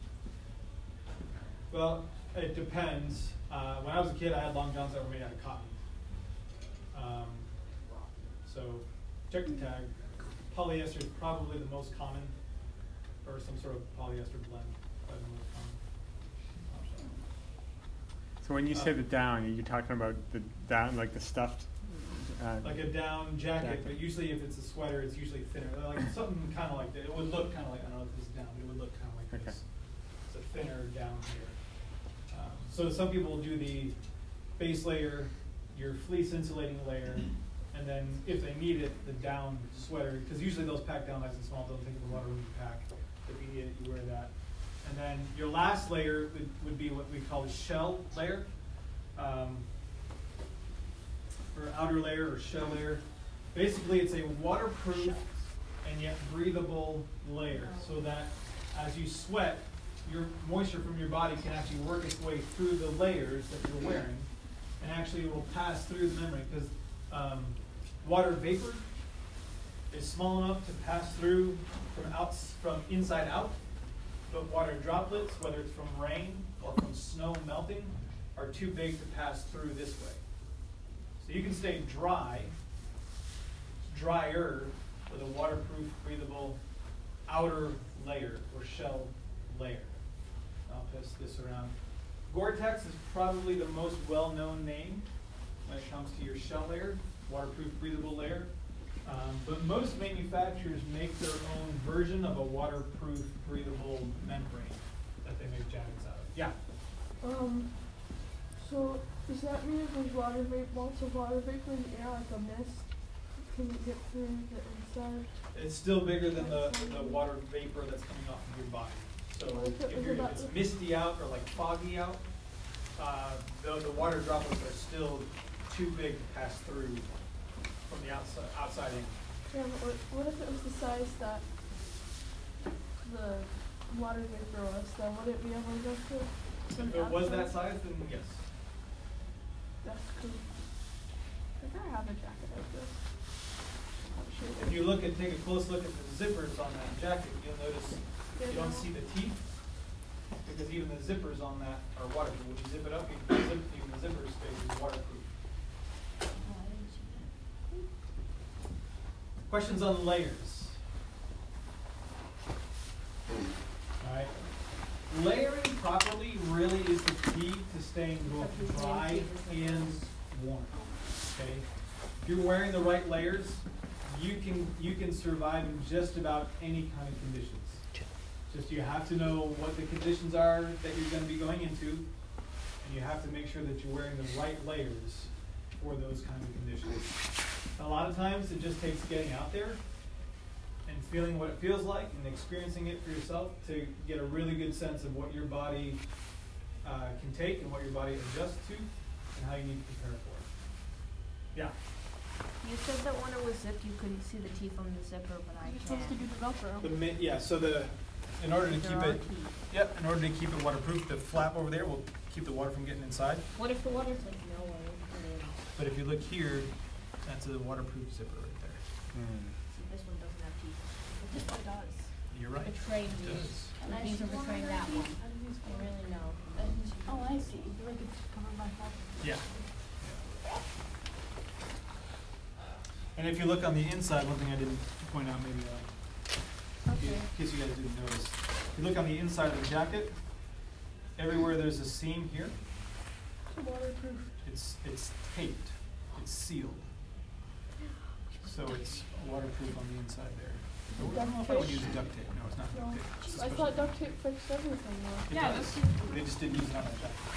A: Well, it depends. Uh, when I was a kid, I had long johns that were made out of cotton. Um, so check the tag. Polyester is probably the most common, or some sort of polyester blend, probably the most common option.
G: So when you say
A: Uh,
G: the down, are you talking about the down, like the stuffed? Uh,
A: Like a down jacket,
G: Jacket.
A: but usually if it's a sweater, it's usually thinner. Like something kind of like that. It would look kind of like, I don't know if this is down, but it would look kind of like
G: Okay.
A: this. It's a thinner down here. Um, so some people will do the base layer, your fleece insulating layer, and then if they need it, the down sweater, because usually those pack down nice and small, don't take up a lot of room to pack. If you need it, you wear that. And then your last layer would, would be what we call a shell layer. Um, or outer layer or shell layer. Basically, it's a waterproof and yet breathable layer, so that as you sweat, your moisture from your body can actually work its way through the layers that you're wearing, and actually it will pass through the membrane, because um, water vapor is small enough to pass through from outs from inside out, but water droplets, whether it's from rain or from snow melting, are too big to pass through this way. So you can stay dry, drier, with a waterproof, breathable outer layer or shell layer. I'll pass this around. Gore-Tex is probably the most well-known name when it comes to your shell layer, waterproof, breathable layer. Um, but most manufacturers make their own version of a waterproof, breathable membrane that they make jackets out of. Yeah.
B: Um, so does that mean if there's water vapor, lots of water vapor in the air, like a mist, can it get through the inside?
A: It's still bigger than the, the water vapor that's coming off of your body. So if, you're, if it's misty out or like foggy out, uh, the, the water droplets are still too big to pass through from the outside, outside in.
B: Yeah, but what, what if it was the size that the water vapor was, then would it be able to go through?
A: If it was that size, then yes.
B: That's cool. I think I have a jacket like this.
A: If you look and take a close look at the zippers on that jacket, you'll notice you don't see the teeth, because even the zippers on that are waterproof. When you zip it up, even the, zip, even the zipper space is waterproof.
D: Oh, I didn't see that.
A: Questions on layers? Alright. Layering properly really is the key to staying both dry and warm. Okay? If you're wearing the right layers, you can you can survive in just about any kind of conditions. Just you have to know what the conditions are that you're going to be going into, and you have to make sure that you're wearing the right layers for those kinds of conditions. And a lot of times it just takes getting out there and feeling what it feels like and experiencing it for yourself to get a really good sense of what your body uh, can take and what your body adjusts to and how you need to prepare for it. Yeah.
E: You said that when it was zipped, you couldn't see the teeth on the zipper, but I
B: You're
E: can.
B: supposed to do the Velcro.
A: The mi- yeah, so the in order to
E: There
A: keep
E: are
A: it
E: teeth.
A: yep, in order to keep it waterproof, the flap over there will keep the water from getting inside.
E: What if the water's like no way?
A: But if you look here, that's a waterproof zipper right there.
G: hmm.
E: See, this one doesn't have teeth. But this one does.
A: You're right.
E: Betrayed
A: It
E: me.
A: does.
E: And these are betraying that one. I really know.
B: Oh, I see. Like it's covered by fabric.
A: Yeah. And if you look on the inside, one thing I didn't point out maybe uh,
B: Okay.
A: in case you guys didn't notice. If you look on the inside of the jacket, everywhere there's a seam here,
B: It's waterproof.
A: it's it's taped, it's sealed. So it's waterproof on the inside there. I don't know if I would use duct tape. No, it's not duct tape. It's a
B: I
A: special-
B: thought duct tape fixed everything though.
A: It
D: Yeah,
A: does.
D: that's-
A: They just didn't use it on that jacket.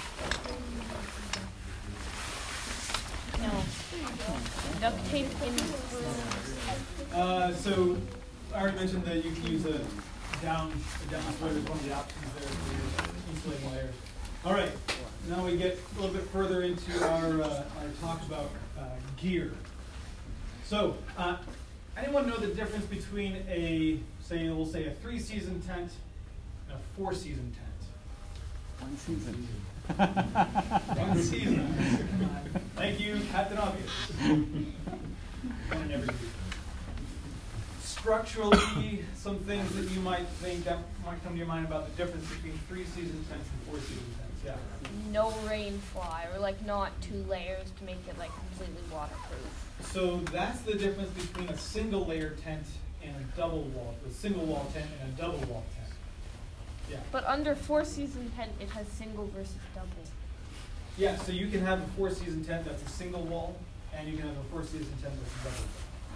E: No. Duct tape improves.
A: Uh, so I already mentioned that you can use a down, a down sweater is one of the options there for your insulating layer. All right, now we get a little bit further into our, uh, our talk about uh, gear. So, uh, anyone know the difference between a, say, we'll say a three-season tent and a four-season tent?
G: One season.
A: One season. Come on. Thank you, Captain Obvious. One in every group. Structurally, some things that you might think that might come to your mind about the difference between three-season tents and four-season tents. Yeah.
E: No rain fly, or like not two layers to make it like completely waterproof.
A: So that's the difference between a single layer tent and a double wall, a single wall tent and a double wall tent. Yeah.
E: But under four season tent, it has single versus double.
A: Yeah, so you can have a four season tent that's a single wall, and you can have a four season tent that's a double wall.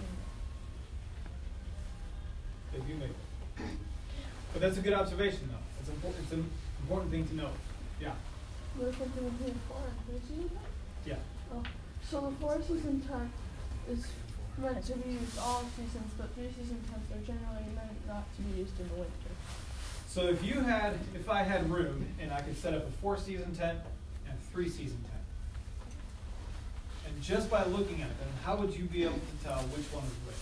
A: If you make it. But that's a good observation though. It's important it's an important thing to know. Yeah.
B: What if something would be in four and three season tent?
A: Yeah.
B: Oh, so the four season tent is meant to be used all seasons, but three season tents are generally meant not to be used in the winter.
A: So if you had if I had room and I could set up a four season tent and a three season tent. And just by looking at them, how would you be able to tell which one is which?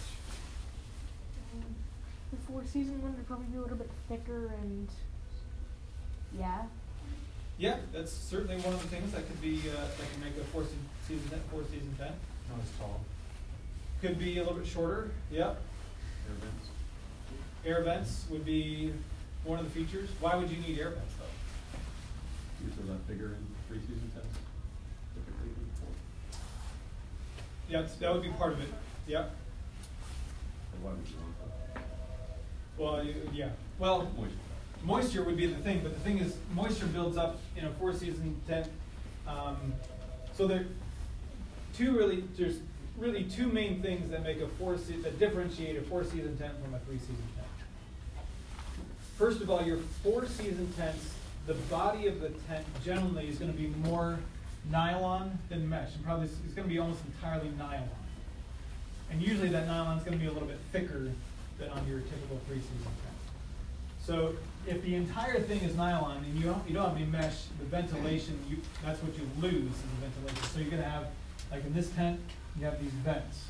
B: Um, the four season one would probably be a little bit thicker and yeah.
A: Yeah, that's certainly one of the things that could be uh, that can make a four se- season tent, four season tent.
C: Not as tall.
A: Could be a little bit shorter. Yep.
C: Air vents.
A: Air vents would be one of the features. Why would you need air vents though?
F: Usually not bigger in three season tents, typically before.
A: Yeah, it's- that would be part of it. Yep.
F: Or why would you want that?
A: Well, you, yeah. Well,
F: Moisture.
A: moisture would be the thing, but the thing is, moisture builds up in a four-season tent. Um, so there, two really, there's really two main things that make a four se- that differentiate a four-season tent from a three-season tent. First of all, your four-season tents, the body of the tent generally is going to be more nylon than mesh, and probably it's going to be almost entirely nylon. And usually that nylon is going to be a little bit thicker than on your typical three-season tent. So if the entire thing is nylon and you don't you don't have any mesh, the ventilation you that's what you lose is the ventilation. So you're going to have, like in this tent, you have these vents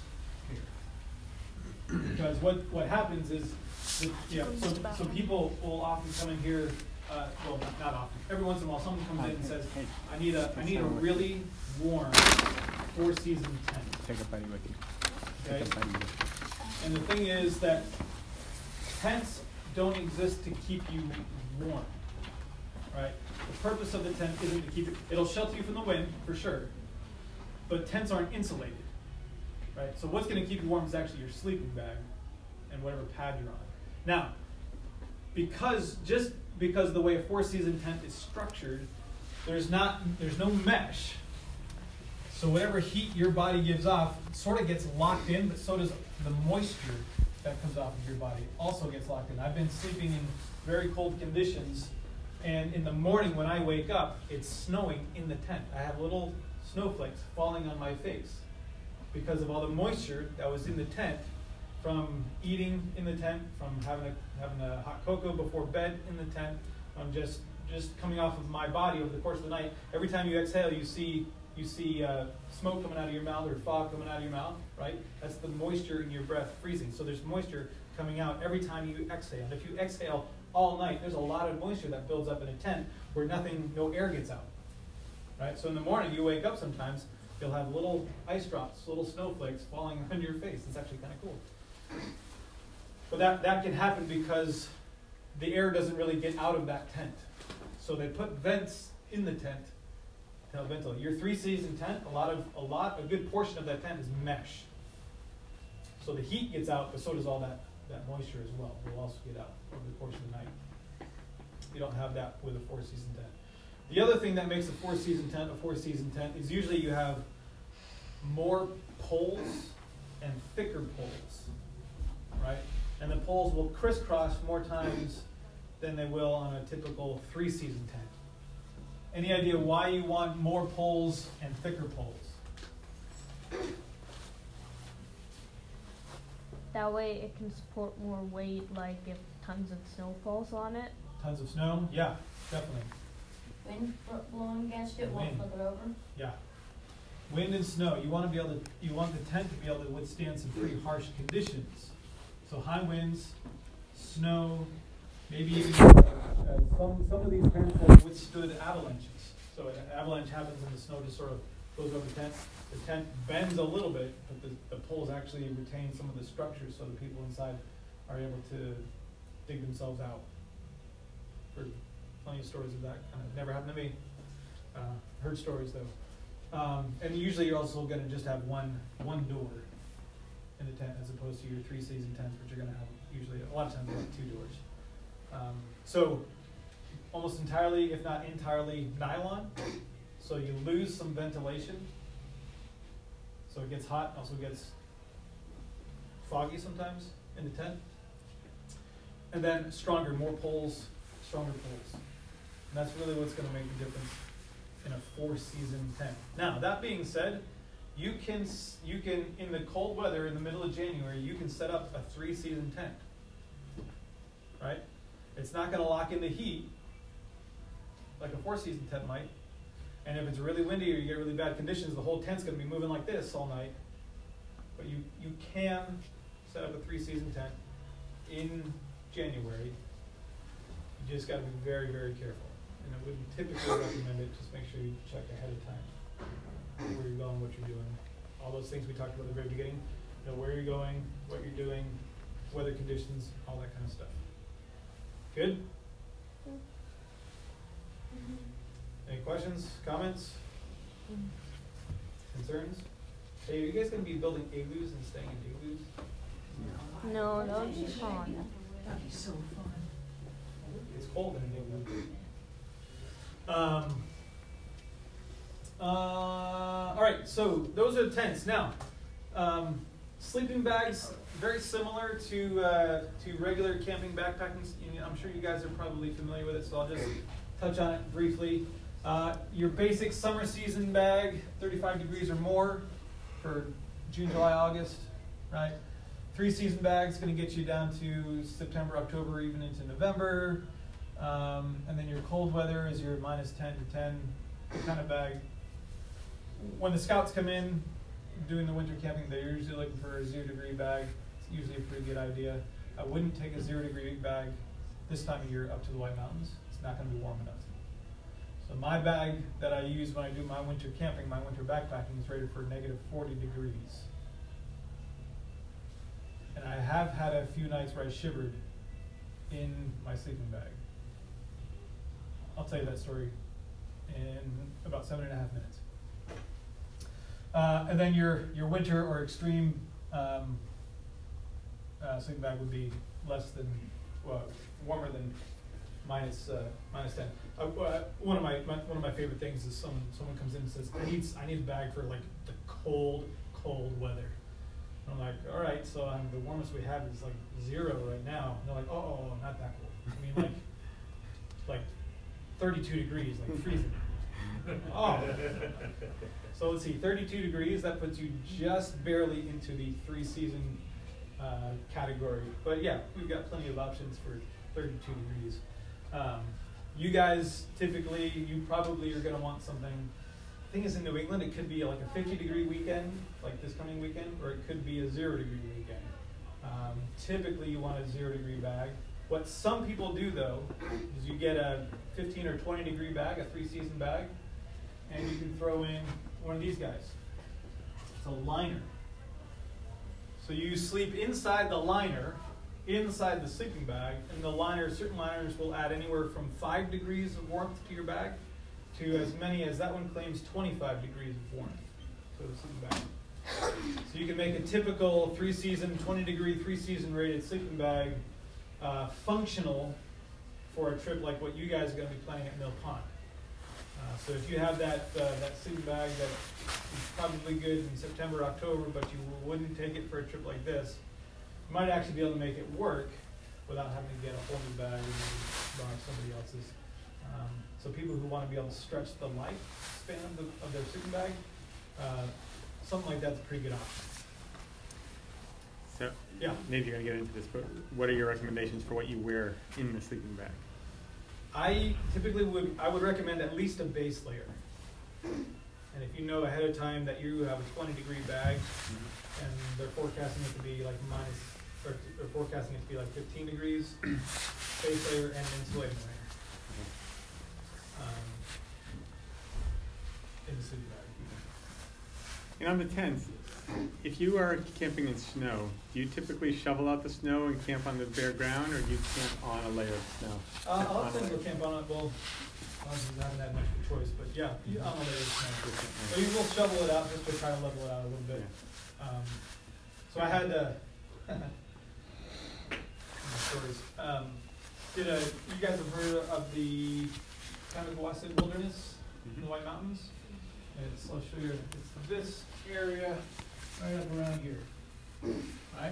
A: here. Because what what happens is, that, yeah, so so people will often come in here. Uh, well, not, not often. Every once in a while, someone comes in and says, "I need a I need a really warm four-season tent."
G: Take a buddy with you.
A: Okay?
G: Take a buddy with you.
A: And the thing is that tents don't exist to keep you warm, right? The purpose of the tent isn't to keep it. It'll shelter you from the wind for sure, but tents aren't insulated, right? So what's going to keep you warm is actually your sleeping bag and whatever pad you're on. Now, because just because the way a four-season tent is structured, there's not there's no mesh. So whatever heat your body gives off sort of gets locked in, but so does the moisture that comes off of your body also gets locked in. I've been sleeping in very cold conditions, and in the morning when I wake up, it's snowing in the tent. I have little snowflakes falling on my face because of all the moisture that was in the tent from eating in the tent, from having a, having a hot cocoa before bed in the tent, from just, just coming off of my body over the course of the night. Every time you exhale, you see You see uh, smoke coming out of your mouth or fog coming out of your mouth, right? That's the moisture in your breath freezing. So there's moisture coming out every time you exhale. And if you exhale all night, there's a lot of moisture that builds up in a tent where nothing, no air gets out, right? So in the morning, you wake up sometimes, you'll have little ice drops, little snowflakes falling on your face. It's actually kind of cool. But that, that can happen because the air doesn't really get out of that tent. So they put vents in the tent to help ventilate. Your three-season tent, a lot of a lot, a good portion of that tent is mesh. So the heat gets out, but so does all that, that moisture as well. Will also get out over the course of the night. You don't have that with a four-season tent. The other thing that makes a four-season tent a four-season tent is usually you have more poles and thicker poles, right? And the poles will crisscross more times than they will on a typical three-season tent. Any idea why you want more poles and thicker poles?
E: That way it can support more weight, like if tons of snow falls on it.
A: Tons of snow? Yeah, definitely.
D: Wind bl- blowing against it won't
A: Wind.
D: flip it over.
A: Yeah. Wind and snow. You want to be able to. You want the tent to be able to withstand some pretty harsh conditions. So high winds, snow, maybe even uh, some some of these tents have withstood avalanches. So an avalanche happens and the snow just sort of goes over the tent. The tent bends a little bit, but the, the poles actually retain some of the structures, so the people inside are able to dig themselves out. Heard plenty of stories of that. Kind of never happened to me. Uh, heard stories though. Um, and usually you're also going to just have one one door in the tent, as opposed to your three season tents, which are going to have usually a lot of times like two doors. Um, so almost entirely, if not entirely, nylon. So you lose some ventilation. So it gets hot, also gets foggy sometimes in the tent. And then stronger, more poles, stronger poles. And that's really what's going to make the difference in a four-season tent. Now, that being said, you can you can in the cold weather in the middle of January, you can set up a three-season tent. Right? It's not going to lock in the heat like a four-season tent might. And if it's really windy or you get really bad conditions, the whole tent's going to be moving like this all night. But you, you can set up a three-season tent in January. You just got to be very, very careful. And I wouldn't typically recommend it. Just make sure you check ahead of time where you're going, what you're doing. All those things we talked about at the very beginning. Know where you're going, what you're doing, weather conditions, all that kind of stuff. Good? Any questions, comments, concerns? Hey, are you guys going to be building igloos and staying in igloos?
E: No, that would be fun.
D: That'd be so fun.
A: It's cold in an igloo. Um, uh, all right, so those are the tents. Now, um, sleeping bags, very similar to uh, to regular camping backpacking. I'm sure you guys are probably familiar with it, so I'll just touch on it briefly. Uh, your basic summer season bag, thirty-five degrees or more for June, July, August, right? Three season bags going to get you down to September, October, even into November. Um, and then your cold weather is your minus ten to ten kind of bag. When the scouts come in doing the winter camping, they're usually looking for a zero degree bag. It's usually a pretty good idea. I wouldn't take a zero degree bag this time of year up to the White Mountains. It's not going to be warm enough. So my bag that I use when I do my winter camping, my winter backpacking, is rated for negative forty degrees. And I have had a few nights where I shivered in my sleeping bag. I'll tell you that story in about seven and a half minutes. Uh, and then your, your winter or extreme um, uh, sleeping bag would be less than, well, warmer than minus uh, minus ten. Uh, uh, one of my, my one of my favorite things is someone someone comes in and says, I need I need a bag for like the cold cold weather. And I'm like, all right, so um, the warmest we have is like zero right now. And they're like, oh, oh, oh, not that cold. I mean, like like thirty-two degrees, like freezing. Oh, so let's see, thirty-two degrees. That puts you just barely into the three season uh, category. But yeah, we've got plenty of options for thirty-two degrees. Um, you guys typically, you probably are going to want something. The thing is, in New England, it could be like a fifty degree weekend, like this coming weekend, or it could be a zero degree weekend. Um, typically, you want a zero degree bag. What some people do, though, is you get a fifteen or twenty degree bag, a three season bag, and you can throw in one of these guys. It's a liner. So you sleep inside the liner, inside the sleeping bag, and the liner, certain liners will add anywhere from five degrees of warmth to your bag to as many as that one claims twenty-five degrees of warmth to the sleeping bag. So you can make a typical three season, twenty degree, three season rated sleeping bag uh, functional for a trip like what you guys are going to be planning at Mill Pond. Uh, so if you have that, uh, that sleeping bag that is probably good in September, October, but you wouldn't take it for a trip like this, you might actually be able to make it work without having to get a whole new bag and maybe borrow somebody else's. Um, so people who want to be able to stretch the lifespan of, the, of their sleeping bag, uh, something like that's a pretty good option.
G: So,
A: Yeah.
G: maybe you're gonna get into this, but what are your recommendations for what you wear in the sleeping bag?
A: I typically would, I would recommend at least a base layer. And if you know ahead of time that you have a twenty degree bag and they're forecasting it to be like minus, or they're forecasting it to be like fifteen degrees, base layer and insulating layer. Um, in the sleeping bag.
G: And on the tents, if you are camping in snow, do you typically shovel out the snow and camp on the bare ground, or do you camp on a layer of snow?
A: Uh, a lot
G: On
A: of
G: a
A: times
G: layer.
A: we'll camp on it, well, honestly, we haven't had much of a choice, but yeah, you- on a layer of snow. So you will shovel it out just to try to level it out a little bit. Um, so I had to, stories. Um, did a, you guys have heard of the Kanawhasit Wilderness in the White Mountains? It's, I'll show you, it's this area right up around here, right?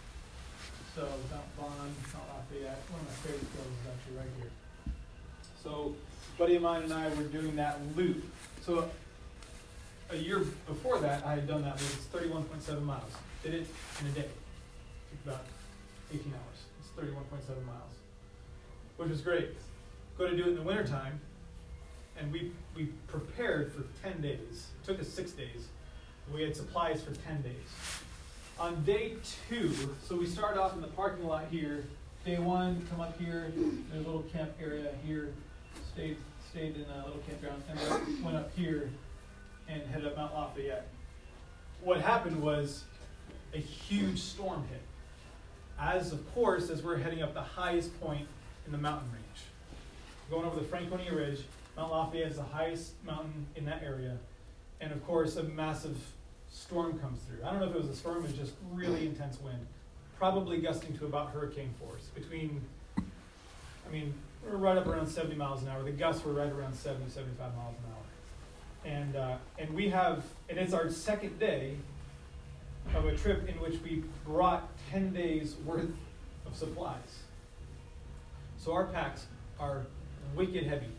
A: So Mount Bond, Mount Lafayette, one of my favorite hills is actually right here. So a buddy of mine and I were doing that loop. So a year before that, I had done that loop. It's thirty-one point seven miles. Did it in a day. Took about eighteen hours. It's thirty-one point seven miles, which was great. Go to do it in the wintertime, and we we prepared for ten days. It took us six days. We had supplies for ten days. On day two, so we started off in the parking lot here. Day one, come up here. There's a little camp area here. Stayed stayed in a little campground, and then went up here and headed up Mount Lafayette. What happened was a huge storm hit. As of course, as we're heading up the highest point in the mountain range, going over the Franconia Ridge. Mount Lafayette is the highest mountain in that area, and of course, a massive storm comes through. I don't know if it was a storm, it was just really intense wind, probably gusting to about hurricane force. Between, I mean, we're right up around seventy miles an hour. The gusts were right around seventy, seventy-five miles an hour. And, uh, and we have, and it's our second day of a trip in which we brought ten days worth of supplies. So our packs are wicked heavy.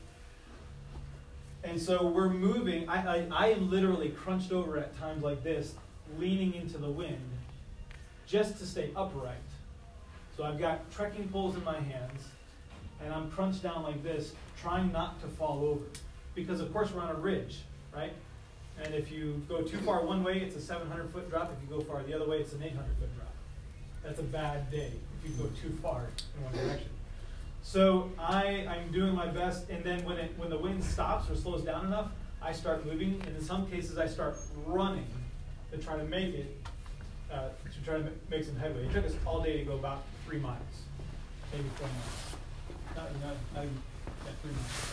A: And so we're moving, I, I, I am literally crunched over at times like this, leaning into the wind, just to stay upright. So I've got trekking poles in my hands, and I'm crunched down like this, trying not to fall over. Because of course we're on a ridge, right? And if you go too far one way, it's a seven hundred foot drop. If you go far the other way, it's an eight hundred foot drop. That's a bad day if you go too far in one direction. So I, I'm doing my best, and then when it, when the wind stops or slows down enough, I start moving, and in some cases I start running to try to make it, uh, to try to make some headway. It took us all day to go about three miles, maybe four miles. Not, not, not even yeah, three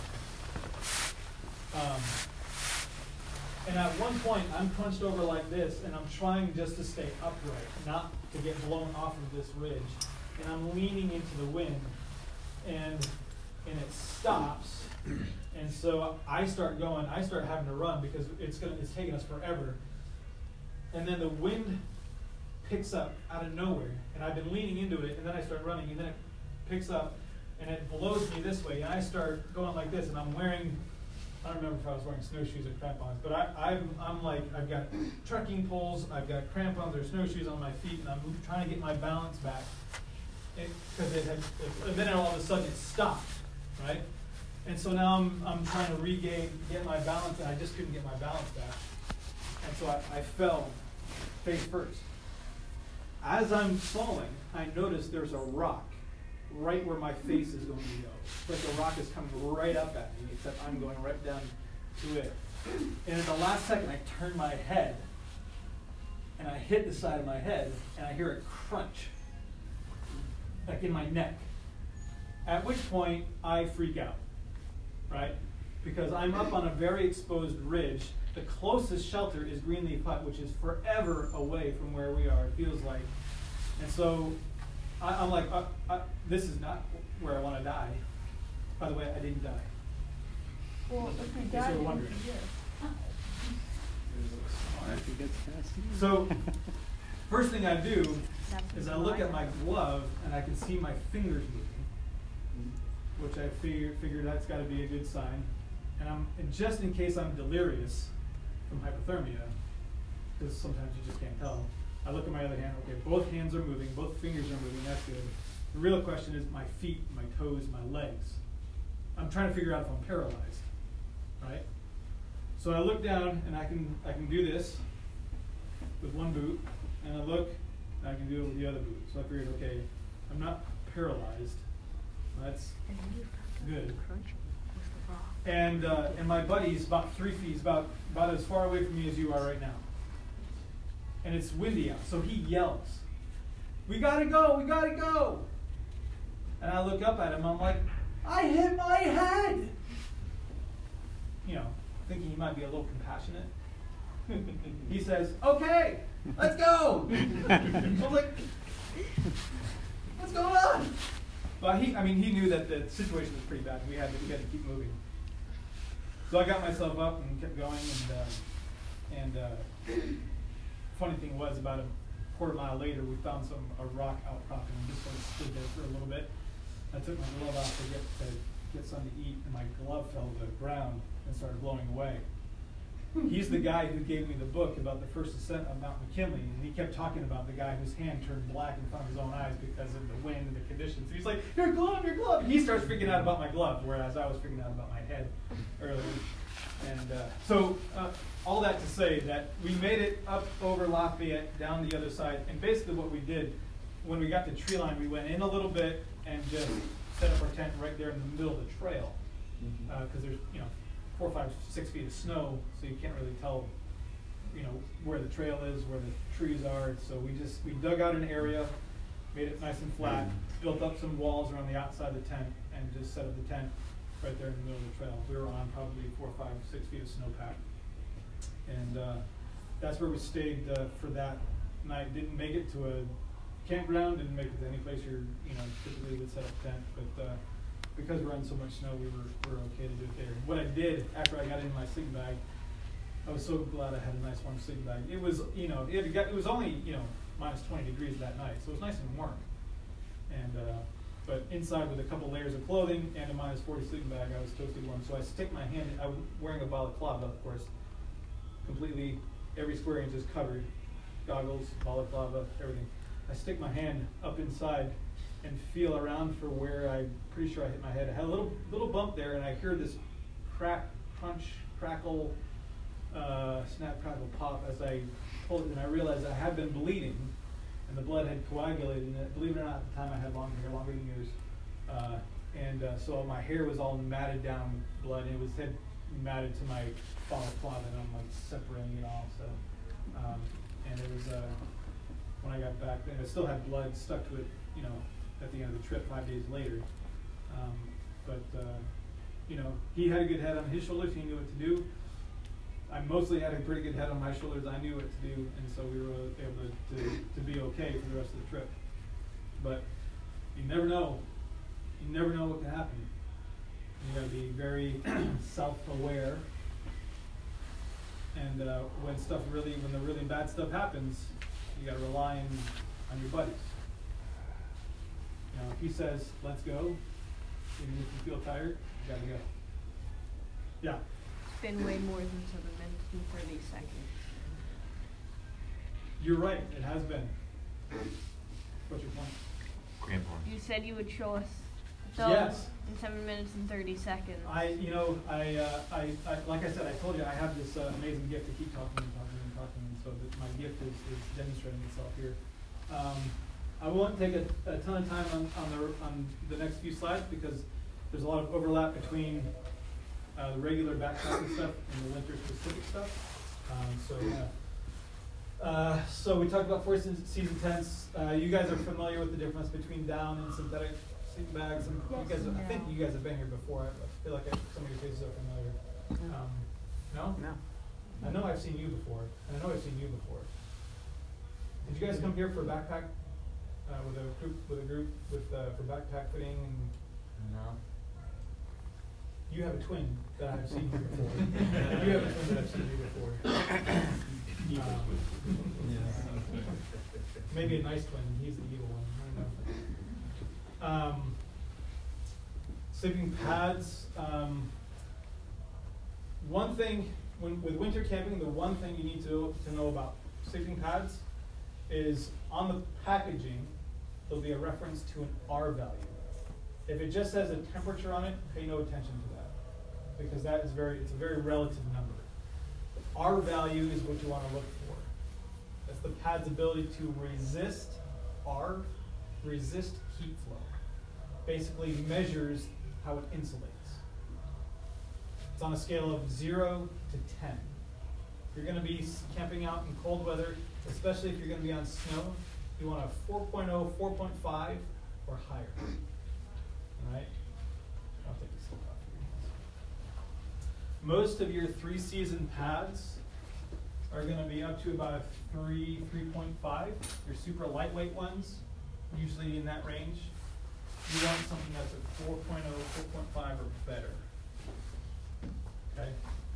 A: miles. Um, and at one point, I'm crunched over like this, and I'm trying just to stay upright, not to get blown off of this ridge. And I'm leaning into the wind. And and it stops, and so I start going. I start having to run because it's gonna it's taking us forever. And then the wind picks up out of nowhere, and I've been leaning into it, and then I start running, and then it picks up, and it blows me this way, and I start going like this, and I'm wearing. I don't remember if I was wearing snowshoes or crampons, but I, I'm I'm like I've got trekking poles, I've got crampons or snowshoes on my feet, and I'm trying to get my balance back. Because it, it had, it, and then all of a sudden it stopped, right? And so now I'm I'm trying to regain, get my balance, and I just couldn't get my balance back. And so I, I fell face first. As I'm falling, I notice there's a rock right where my face is going to go. It's like the rock is coming right up at me, except I'm going right down to it. And in the last second, I turn my head, and I hit the side of my head, and I hear a crunch. Like in my neck. At which point I freak out, right? Because I'm up on a very exposed ridge. The closest shelter is Greenleaf Hut, which is forever away from where we are, it feels like. And so I, I'm like, uh, uh, this is not where I want to die. By the way, I didn't die.
B: Well, if he
A: case
B: died,
A: you're
B: he
A: wondering.
B: would be here.
G: If it gets past you.
A: So, first thing I do is I look at my glove and I can see my fingers moving, which I figure, figure that's got to be a good sign. And I'm and just in case I'm delirious from hypothermia, because sometimes you just can't tell, I look at my other hand. Okay, both hands are moving, both fingers are moving. That's good. The real question is my feet, my toes, my legs. I'm trying to figure out if I'm paralyzed, right? So I look down and I can I can do this with one boot, and I look and I can do it with the other boot. So I figured, okay, I'm not paralyzed. That's good. And uh, and my buddy's about three feet, he's about about as far away from me as you are right now. And it's windy out, so he yells, "We gotta go! We gotta go!" And I look up at him. I'm like, "I hit my head!" You know, thinking he might be a little compassionate. He says, "Okay, let's go." I was like, "What's going on?" But he, I mean, he knew that the situation was pretty bad. We had to, we had to keep moving. So I got myself up and kept going. And uh, and uh, funny thing was, about a quarter mile later, we found some a rock outcropping and just sort of stood there for a little bit. I took my glove off to get to get something to eat, and my glove fell to the ground and started blowing away. He's the guy who gave me the book about the first ascent of Mount McKinley, and he kept talking about the guy whose hand turned black in front of his own eyes because of the wind and the conditions. He's like, "Your glove, your glove!" And he starts freaking out about my glove, whereas I was freaking out about my head earlier. And uh, so, uh, all that to say that we made it up over Lafayette, down the other side, and basically what we did, when we got to tree line, we went in a little bit and just set up our tent right there in the middle of the trail, because uh, there's, you know, four, five, six feet of snow, so you can't really tell, you know, where the trail is, where the trees are. So we just, we dug out an area, made it nice and flat, built up some walls around the outside of the tent, and just set up the tent right there in the middle of the trail. We were on probably four, five, six feet of snowpack. And uh, that's where we stayed uh, for that night. Didn't make it to a campground, didn't make it to any place you're, you know, typically would set up a tent, but uh, because we're on so much snow, we were, we were okay to do it there. What I did after I got in my sleeping bag, I was so glad I had a nice warm sleeping bag. It was, you know, it got, it was only, you know, minus twenty degrees that night, so it was nice and warm. And uh, but inside with a couple layers of clothing and a minus forty sleeping bag, I was toasty warm. So I stick my hand, I was wearing a balaclava, of course, completely, every square inch is covered, goggles, balaclava, everything. I stick my hand up inside and feel around for where I'm pretty sure I hit my head. I had a little little bump there, and I heard this crack, crunch, crackle, uh, snap, crackle, pop as I pulled it, and I realized I had been bleeding, and the blood had coagulated. And believe it or not, at the time I had long hair, longer than yours, uh, and uh, so my hair was all matted down with blood, and it was had matted to my balaclava, and I'm like separating it all. So, um, and it was uh, when I got back, and it still had blood stuck to it, you know, at the end of the trip five days later. Um, but, uh, you know, he had a good head on his shoulders. He knew what to do. I mostly had a pretty good head on my shoulders. I knew what to do, and so we were able to, to, to be okay for the rest of the trip. But you never know. You never know what can happen. You got to be very self-aware. And uh, when stuff really, when the really bad stuff happens, you got to rely on, on your buddies. You know, if he says, "Let's go," even if you feel tired, you gotta go. Yeah.
E: It's been way more than seven minutes and thirty seconds.
A: You're right, it has been. What's your point?
F: Grandpa.
E: You said you would show us the film
A: Yes.
E: in seven minutes and thirty seconds.
A: I, you know, I, uh, I, I, like I said, I told you I have this uh, amazing gift to keep talking and talking and talking, and so that my gift is, is demonstrating itself here. Um, I won't take a, a ton of time on, on the on the next few slides because there's a lot of overlap between uh, the regular backpacking stuff and the winter specific stuff. Um, so, uh, uh, so we talked about four season, season tents. Uh, you guys are familiar with the difference between down and synthetic sleeping bags. And you guys, I think you guys have been here before. I, I feel like I, some of your faces are familiar. Um, no?
G: No.
A: I know I've seen you before, and I know I've seen you before. Did you guys come here for a backpack? Uh, with a group, with a group, with uh, for backpack fitting and
F: No.
A: You have a twin that I've seen here before. You have a twin that I've seen here before. Um, maybe a nice twin. He's the evil one. I don't know. Um, sleeping pads. Um, one thing when, with winter camping, the one thing you need to to know about sleeping pads is on the packaging there'll be a reference to an R value. If it just says a temperature on it, pay no attention to that, because that is very, it's a very relative number. R value is what you want to look for. That's the pad's ability to resist R, resist heat flow. Basically measures how it insulates. It's on a scale of zero to ten. If you're going to be camping out in cold weather, especially if you're going to be on snow, you want a four point oh, four point five, or higher. All right? I'll take this off here. Most of your three-season pads are going to be up to about a three, three point five. Your super lightweight ones, usually in that range. You want something that's a four point oh, four point five, or better. Okay?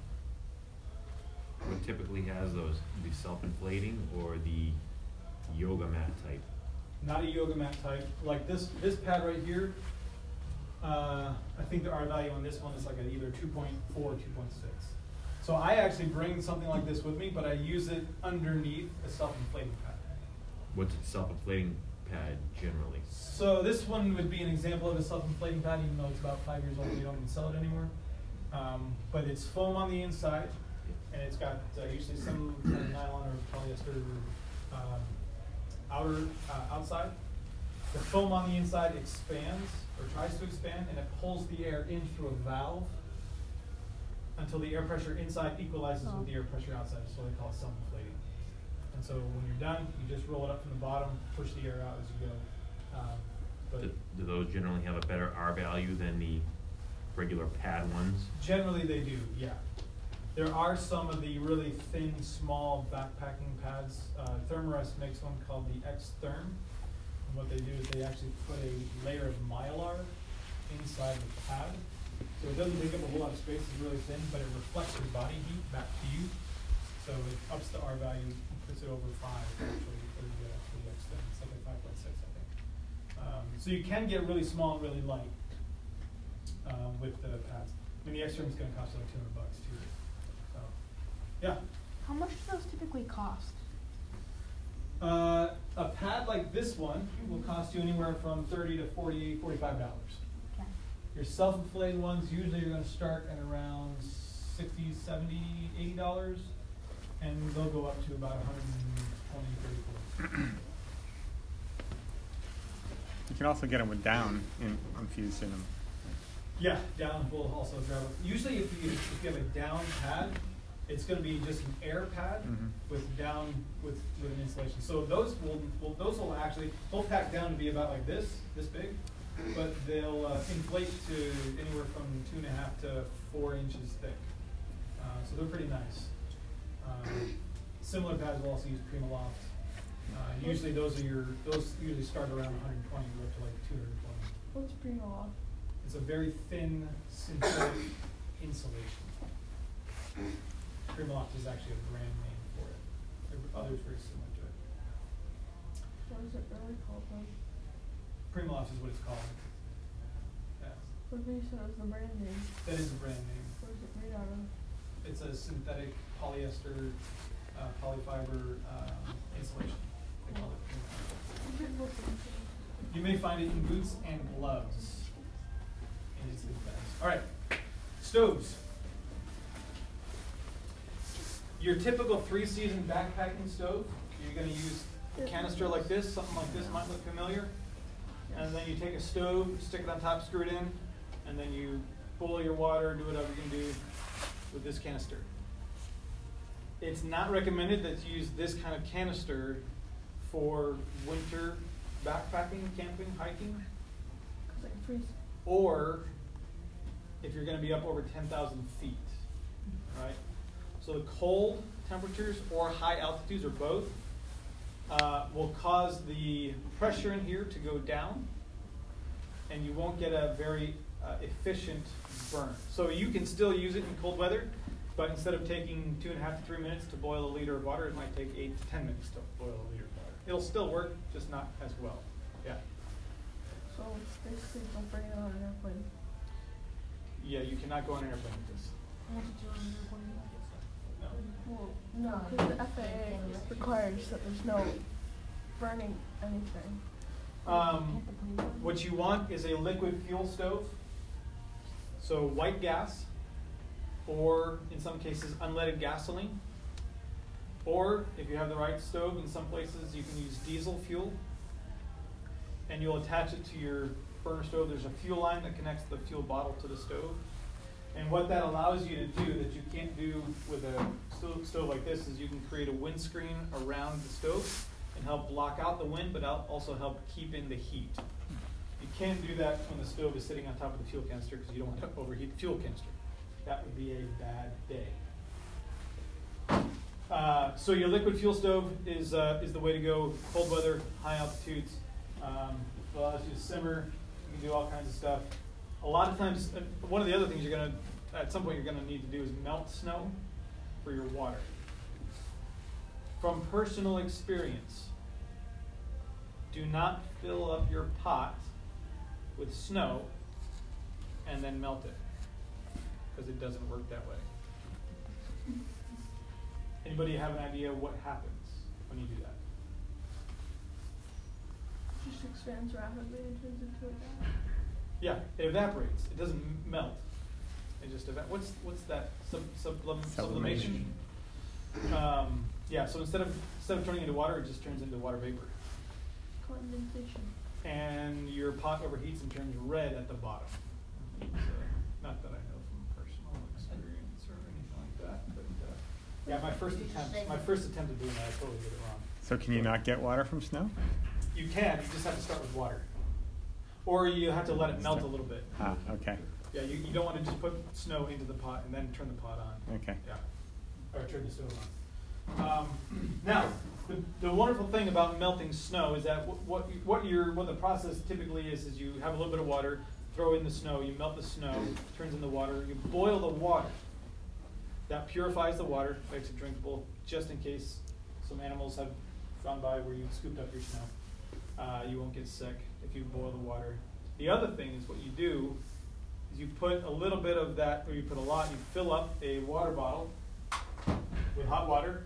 H: What typically has those, the self-inflating or the yoga mat type?
A: Not a yoga mat type. Like this this pad right here, uh, I think the R value on this one is like at either two point four or two point six. So I actually bring something like this with me, but I use it underneath a self-inflating pad.
H: What's a self-inflating pad generally?
A: So this one would be an example of a self-inflating pad, even though it's about five years old, we don't even sell it anymore. Um, but it's foam on the inside, and it's got uh, usually some kind of nylon or polyester um, outer uh, outside. The foam on the inside expands, or tries to expand, and it pulls the air in through a valve until the air pressure inside equalizes
E: Oh.
A: with the air pressure outside. So they call it self-inflating. And so when you're done, you just roll it up from the bottom, push the air out as you go. Um, but
H: Do, do those generally have a better R value than the regular pad ones?
A: generally they do, yeah. There are some of the really thin, small backpacking pads. Uh, Thermarest makes one called the X-Therm. And what they do is they actually put a layer of Mylar inside the pad. So it doesn't take up a whole lot of space, it's really thin, but it reflects your body heat back to you. So it ups the R value, and puts it over five actually for the, uh, for the X-Therm. It's like a five point six, I think. Um, so you can get really small and really light um, with the pads. I mean, the X-Therm is going to cost like two hundred bucks too. So, yeah.
B: How much do those typically cost?
A: Uh, a pad like this one will cost you anywhere from thirty to forty, forty-five dollars.
B: Okay.
A: Your self-inflating ones, usually you're going to start at around sixty, seventy, eighty dollars, and they'll go up to about one hundred twenty, thirty.
G: You can also get them with down in, infused in them.
A: Yeah, down will also drive it. Usually if you, if you have a down pad, it's going to be just an air pad
G: Mhm.
A: with down, with, with an insulation. So those will, will, those will actually, they'll pack down to be about like this, this big, but they'll uh, inflate to anywhere from two and a half to four inches thick. Uh, so they're pretty nice. Um, similar pads will also use Primaloft. Uh, usually those are your, those usually start around one hundred twenty, go up to like two hundred twenty.
B: What's Primaloft?
A: It's a very thin synthetic insulation. Primaloft is actually a brand name for it. There are others very similar to it.
B: What is it really called then?
A: Primaloft is what it's called. Yeah.
B: What do you say is the brand name?
A: That is a brand name.
B: What is it made out of?
A: It's a synthetic polyester, uh, polyfiber um, insulation. They call it Primaloft. You may find it in boots and gloves. And it's the best. All right, stoves. Your typical three-season backpacking stove, you're going to use a canister like this, something like this might look familiar. And then you take a stove, stick it on top, screw it in, and then you boil your water, do whatever you can do with this canister. It's not recommended that you use this kind of canister for winter backpacking, camping, hiking,
B: Because I freeze.
A: or if you're going to be up over ten thousand feet, right? So the cold temperatures or high altitudes, or both, uh, will cause the pressure in here to go down, and you won't get a very uh, efficient burn. So you can still use it in cold weather, but instead of taking two and a half to three minutes to boil a liter of water, it might take eight to ten minutes to boil a liter of water. It'll still work, just not as well. Yeah.
B: So it's basically don't bring it on an airplane.
A: Yeah, you cannot go on an airplane with this. No.
B: Well, no, because the F A A requires that there's no burning anything.
A: Um, what you want is a liquid fuel stove, so white gas, or in some cases unleaded gasoline, or if you have the right stove, in some places you can use diesel fuel, and you'll attach it to your burner stove. There's a fuel line that connects the fuel bottle to the stove, and what that allows you to do that you can't do with a stove, stove like this is you can create a windscreen around the stove and help block out the wind, but also help keep in the heat. You can't do that when the stove is sitting on top of the fuel canister because you don't want to overheat the fuel canister. That would be a bad day. Uh, so your liquid fuel stove is uh, is the way to go. Cold weather, high altitudes, um, allows you to simmer. You can do all kinds of stuff. A lot of times, uh, one of the other things you're gonna, at some point, you're gonna need to do is melt snow for your water. From personal experience, do not fill up your pot with snow and then melt it, because it doesn't work that way. Anybody have an idea what happens when you do that?
B: It just expands rapidly and turns into a gas.
A: Yeah, it evaporates. It doesn't m- melt. It just evaporates. What's what's that? Sub, sublim- sublimation. Um, yeah. So instead of instead of turning into water, it just turns into water vapor.
B: Condensation.
A: And your pot overheats and turns red at the bottom. So, not that I know from personal experience or anything like that, but uh, yeah, my first attempt, my first attempt at doing that, I totally did it wrong.
G: So can you not get water from snow?
A: You can. You just have to start with water, or you have to let it melt a little bit.
G: Ah, okay.
A: Yeah, you, you don't want to just put snow into the pot and then turn the pot on.
G: Okay.
A: Yeah, or turn the stove on. Um, now, the, the wonderful thing about melting snow is that w- what you- what your what the process typically is is you have a little bit of water, throw in the snow, you melt the snow, turns into water, you boil the water. That purifies the water, makes it drinkable, just in case some animals have gone by where you scooped up your snow. Uh, you won't get sick if you boil the water. The other thing is what you do is you put a little bit of that, or you put a lot, you fill up a water bottle with hot water,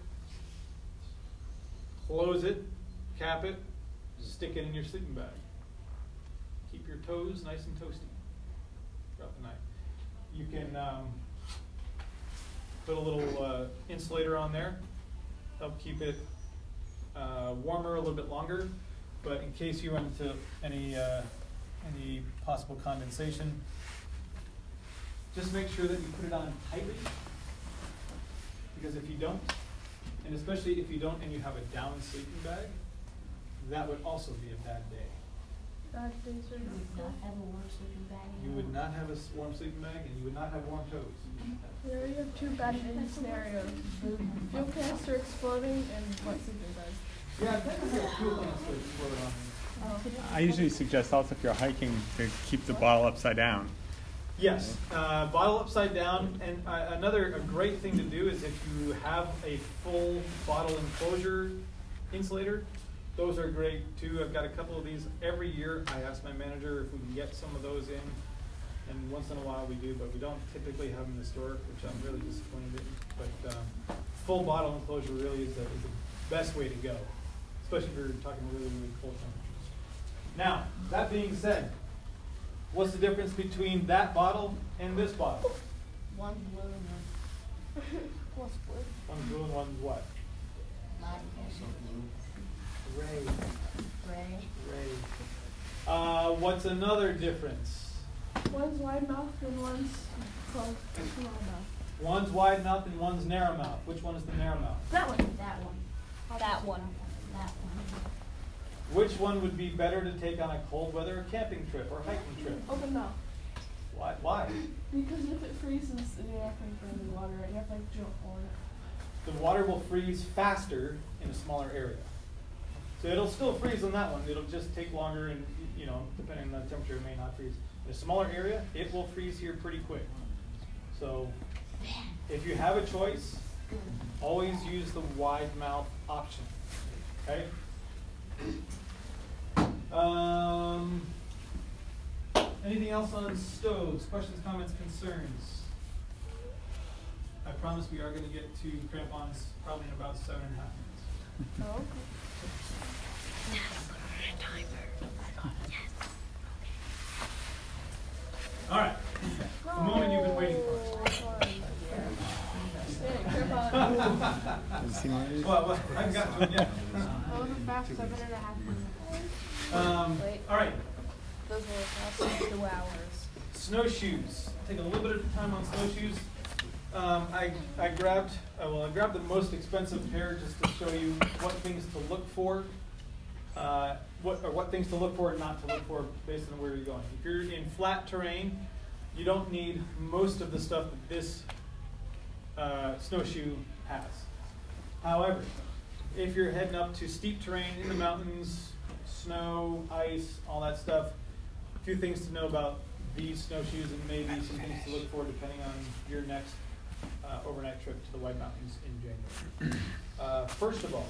A: close it, cap it, stick it in your sleeping bag. Keep your toes nice and toasty throughout the night. You can um, put a little uh, insulator on there, help keep it uh, warmer a little bit longer, but in case you run into any, uh, any possible condensation, just make sure that you put it on tightly, because if you don't, and especially if you don't and you have a down sleeping bag, that would also be a bad day.
B: Bad days are
D: You would
B: not
D: not have a warm sleeping bag.
A: You would not have a s- warm sleeping bag, and you would not have warm toes.
B: We already have two bad day scenarios. Fuel canister exploding and wet sleeping bag.
A: Yeah, technically a fuel canister exploded on me.
B: Oh.
G: I usually suggest also if you're hiking to keep the bottle upside down.
A: Yes, uh, bottle upside down, and uh, another a great thing to do is if you have a full bottle enclosure insulator, those are great too. I've got a couple of these every year. I ask my manager if we can get some of those in, and once in a while we do, but we don't typically have them in the store, which I'm really disappointed in. But um, full bottle enclosure really is, a, is the best way to go, especially if you're talking really, really cold temperatures. Now, that being said, what's the difference between that bottle and this bottle?
D: One's blue and one's
B: What's blue?
A: One's blue and one's what?
D: light blue.
A: Gray.
D: Gray.
A: Gray. Uh, what's another difference?
B: One's wide mouth and one's closed, small mouth.
A: One's wide mouth and one's narrow mouth. Which one is the narrow mouth?
B: That one.
D: That one.
E: That one.
D: That one.
A: Which one would be better to take on a cold weather camping trip or hiking trip?
B: Open mouth.
A: Why? Why?
B: Because if it freezes and you have to put in the water, you have to like jump on it.
A: The water will freeze faster in a smaller area. So it'll still freeze on that one. It'll just take longer, and you know, depending on the temperature, it may not freeze. In a smaller area, it will freeze here pretty quick. So if you have a choice, always use the wide mouth option. Okay. Um, anything else on stoves? Questions, comments, concerns? I promise we are going to get to crampons probably in about seven and a half minutes.
B: Oh, okay.
A: All right. The moment you've been waiting for. Well, well, I've got to again.
B: That was a fast seven and a half minutes.
A: Um,
E: Wait.
A: all right.
E: Those were last two hours.
A: Snowshoes. Take a little bit of time on snowshoes. Um, I, I grabbed uh, well I grabbed the most expensive pair just to show you what things to look for, uh, what or what things to look for and not to look for based on where you're going. If you're in flat terrain, you don't need most of the stuff that this uh, snowshoe has. However, if you're heading up to steep terrain in the mountains, snow, ice, all that stuff, a few things to know about these snowshoes and maybe some things to look for depending on your next uh, overnight trip to the White Mountains in January. Uh, first of all,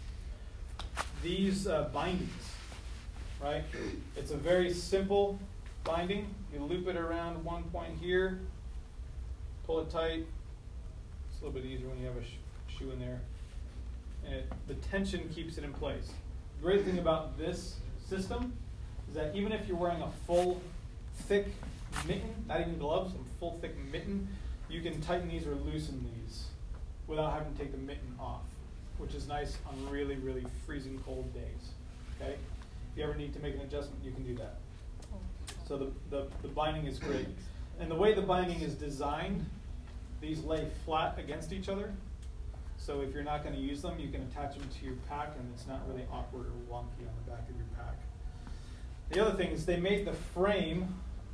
A: these uh, bindings, right? It's a very simple binding. You loop it around one point here, pull it tight. It's a little bit easier when you have a sh- shoe in there. And it, the tension keeps it in place. The great thing about this system is that even if you're wearing a full, thick mitten, not even gloves, a full, thick mitten, you can tighten these or loosen these without having to take the mitten off, which is nice on really, really freezing cold days. Okay? If you ever need to make an adjustment, you can do that. So the, the, the binding is great. And the way the binding is designed, these lay flat against each other. So if you're not going to use them, you can attach them to your pack, and it's not really awkward or wonky on the back of your pack. The other thing is they made the frame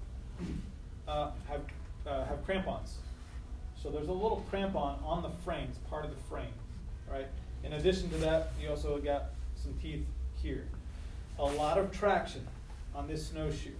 A: uh, have uh, have crampons. So there's a little crampon on the frame. It's part of the frame, right? In addition to that, you also got some teeth here. A lot of traction on this snowshoe.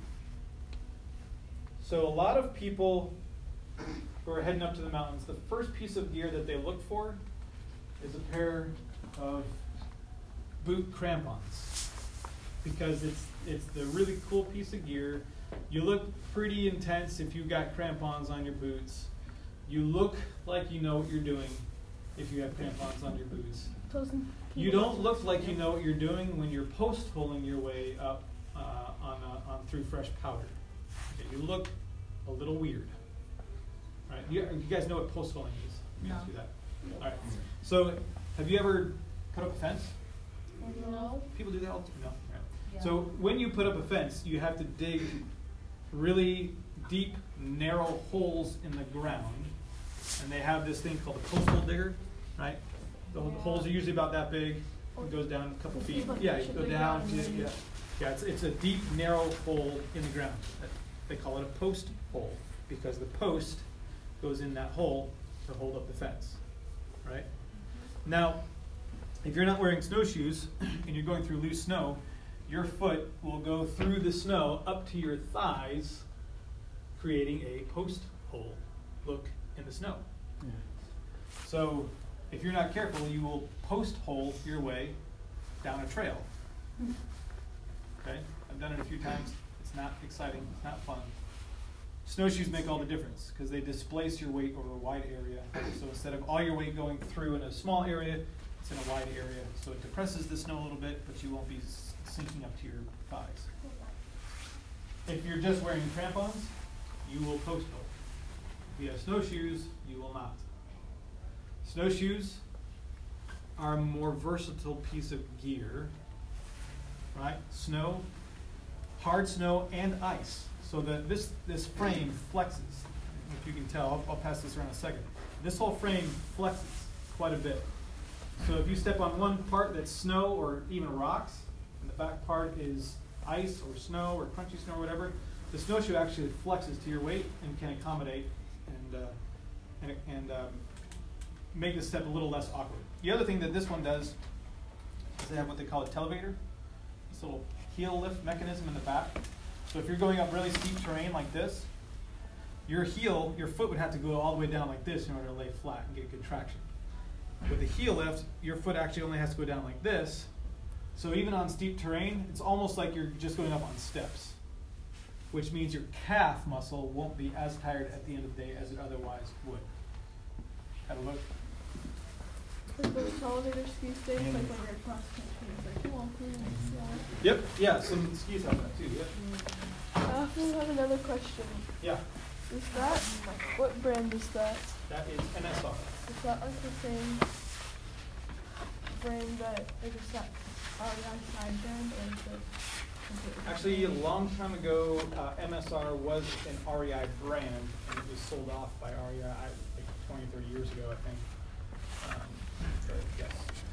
A: So a lot of people who are heading up to the mountains, the first piece of gear that they look for is a pair of boot crampons, because it's it's the really cool piece of gear. You look pretty intense if you've got crampons on your boots. You look like you know what you're doing if you have crampons on your boots. You don't look like you know what you're doing when you're post-holing your way up uh, on, uh, on through fresh powder. Okay, you look a little weird. Right? You, you guys know what post-holing is? Let me ask you that. All right. So, have you ever put up a fence?
B: No.
A: People do that all the time. No. Right.
D: Yeah.
A: So when you put up a fence, you have to dig really deep, narrow holes in the ground, and they have this thing called a postal digger, right? The
B: Yeah.
A: holes are usually about that big. It goes down a couple feet. Yeah, you go down. To, yeah, yeah. It's it's a deep, narrow hole in the ground. They call it a post hole because the post goes in that hole to hold up the fence, right? Now, if you're not wearing snowshoes and you're going through loose snow, your foot will go through the snow up to your thighs, creating a post hole look in the snow.
G: Yeah.
A: So if you're not careful, you will post hole your way down a trail. Okay? I've done it a few times. It's not exciting. It's not fun. Snowshoes make all the difference because they displace your weight over a wide area. So instead of all your weight going through in a small area, it's in a wide area. So it depresses the snow a little bit, but you won't be sinking up to your thighs. If you're just wearing crampons, you will post hole. If you have snowshoes, you will not. Snowshoes are a more versatile piece of gear, right? Snow, hard snow, and ice. So that this this frame flexes. If you can tell, I'll, I'll pass this around in a second. This whole frame flexes quite a bit. So if you step on one part that's snow or even rocks, and the back part is ice or snow or crunchy snow or whatever, the snowshoe actually flexes to your weight and can accommodate and uh, and, and um, make the step a little less awkward. The other thing that this one does is they have what they call a televator. This little heel lift mechanism in the back. So if you're going up really steep terrain like this, your heel, your foot would have to go all the way down like this in order to lay flat and get good traction. With the heel lift, your foot actually only has to go down like this. So even on steep terrain, it's almost like you're just going up on steps, which means your calf muscle won't be as tired at the end of the day as it otherwise would. Have a look.
B: Like those elevator ski things, like when you're cross country, it's like walking and stuff.
A: Yep, yeah, some skis have that too, yep.
B: I also have another question.
A: Yeah,
B: Is that, what brand is that?
A: that is M S R.
B: Is that like the same brand that, like is that R E I side brand or is it completely
A: Actually, a
B: different?
A: long time ago, uh, M S R was an R E I brand, and it was sold off by R E I like twenty, thirty years ago, I think. Um, but yes.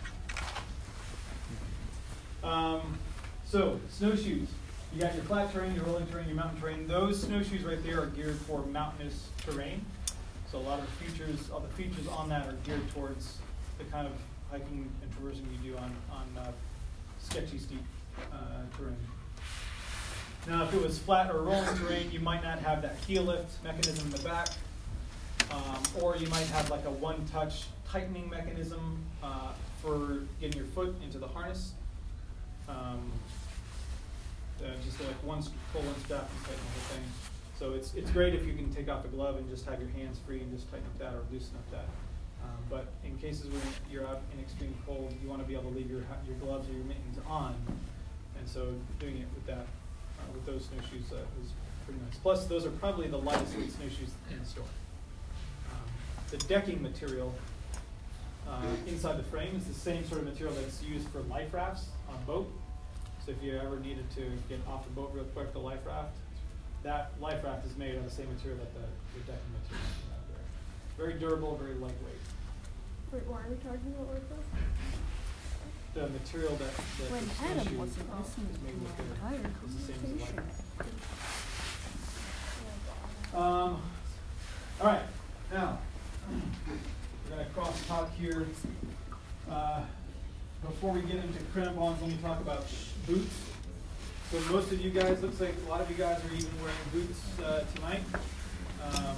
A: Um, so, snowshoes. You got your flat terrain, your rolling terrain, your mountain terrain. Those snowshoes right there are geared for mountainous terrain. So a lot of the features, all the features on that are geared towards the kind of hiking and traversing you do on, on uh, sketchy, steep uh, terrain. Now, if it was flat or rolling terrain, you might not have that heel lift mechanism in the back, um, or you might have like a one-touch tightening mechanism uh, for getting your foot into the harness. Um, uh, just like one st- pull one strap and tighten the whole thing. So it's it's great if you can take off the glove and just have your hands free and just tighten up that or loosen up that. Um, but in cases where you're out in extreme cold, you want to be able to leave your ha- your gloves or your mittens on, and so doing it with that uh, with those snowshoes uh, is pretty nice. Plus, those are probably the lightest weight snowshoes in the store. Um, the decking material uh, inside the frame is the same sort of material that's used for life rafts on a boat. So if you ever needed to get off the boat real quick, the life raft, that life raft is made out of the same material that the, the decking material is out there. Very durable, very lightweight.
B: Wait, why are we talking about like that?
A: The material that, that
D: When
A: the
D: Adam
A: snowshoe
D: wasn't
A: is
D: listening
A: made
D: to
A: with
D: our
A: there
D: entire
A: is the same as the life
D: conversation.
A: raft. Um, all right, now we're going to cross talk here. Uh, before we get into crampons, let me talk about boots. So most of you guys, looks like a lot of you guys are even wearing boots uh, tonight. Um,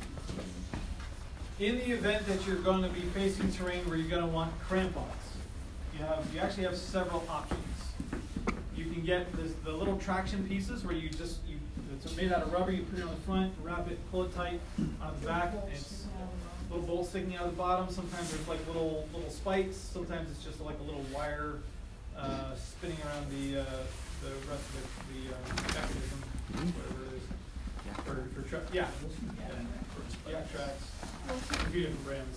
A: in the event that you're going to be facing terrain where you're going to want crampons, you have you actually have several options. You can get this, the little traction pieces where you just you it's made out of rubber. You put it on the front, wrap it, pull it tight on the back. And it's little bolts sticking out of the bottom. Sometimes there's like little little spikes. Sometimes it's just like a little wire uh, spinning around the uh, the rest of the, the uh, mechanism, whatever it is. For, for tra- yeah, yeah, for yeah, tracks. A few different brands.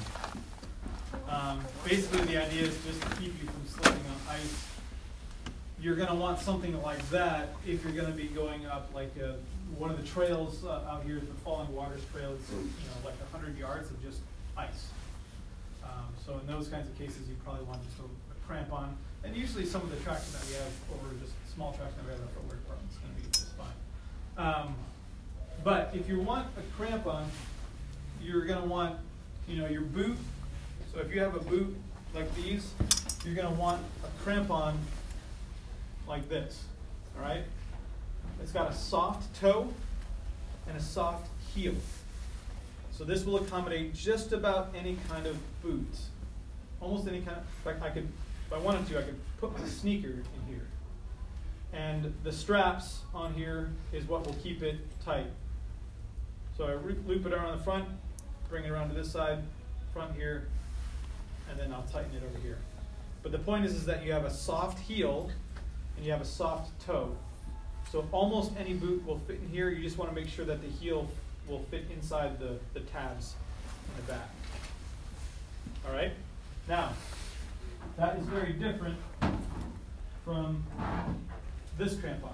A: Um, basically, the idea is just to keep you from slipping on ice. You're going to want something like that if you're going to be going up like a, one of the trails uh, out here, the Falling Waters Trail. It's you know like a hundred yards of just ice. Um, so in those kinds of cases, you probably want just a, a crampon. And usually, some of the traction that we have over just small traction that we have in our footwear department is going to be just fine. Um, but if you want a crampon, you're going to want, you know, your boot. So if you have a boot like these, you're going to want a crampon like this, all right? It's got a soft toe and a soft heel. So this will accommodate just about any kind of boot. Almost any kind of, in fact, I could, if I wanted to, I could put my sneaker in here. And the straps on here is what will keep it tight. So I loop it around the front, bring it around to this side, front here, and then I'll tighten it over here. But the point is, is that you have a soft heel and you have a soft toe. So almost any boot will fit in here. You just want to make sure that the heel will fit inside the, the tabs in the back. All right? Now, that is very different from this crampon.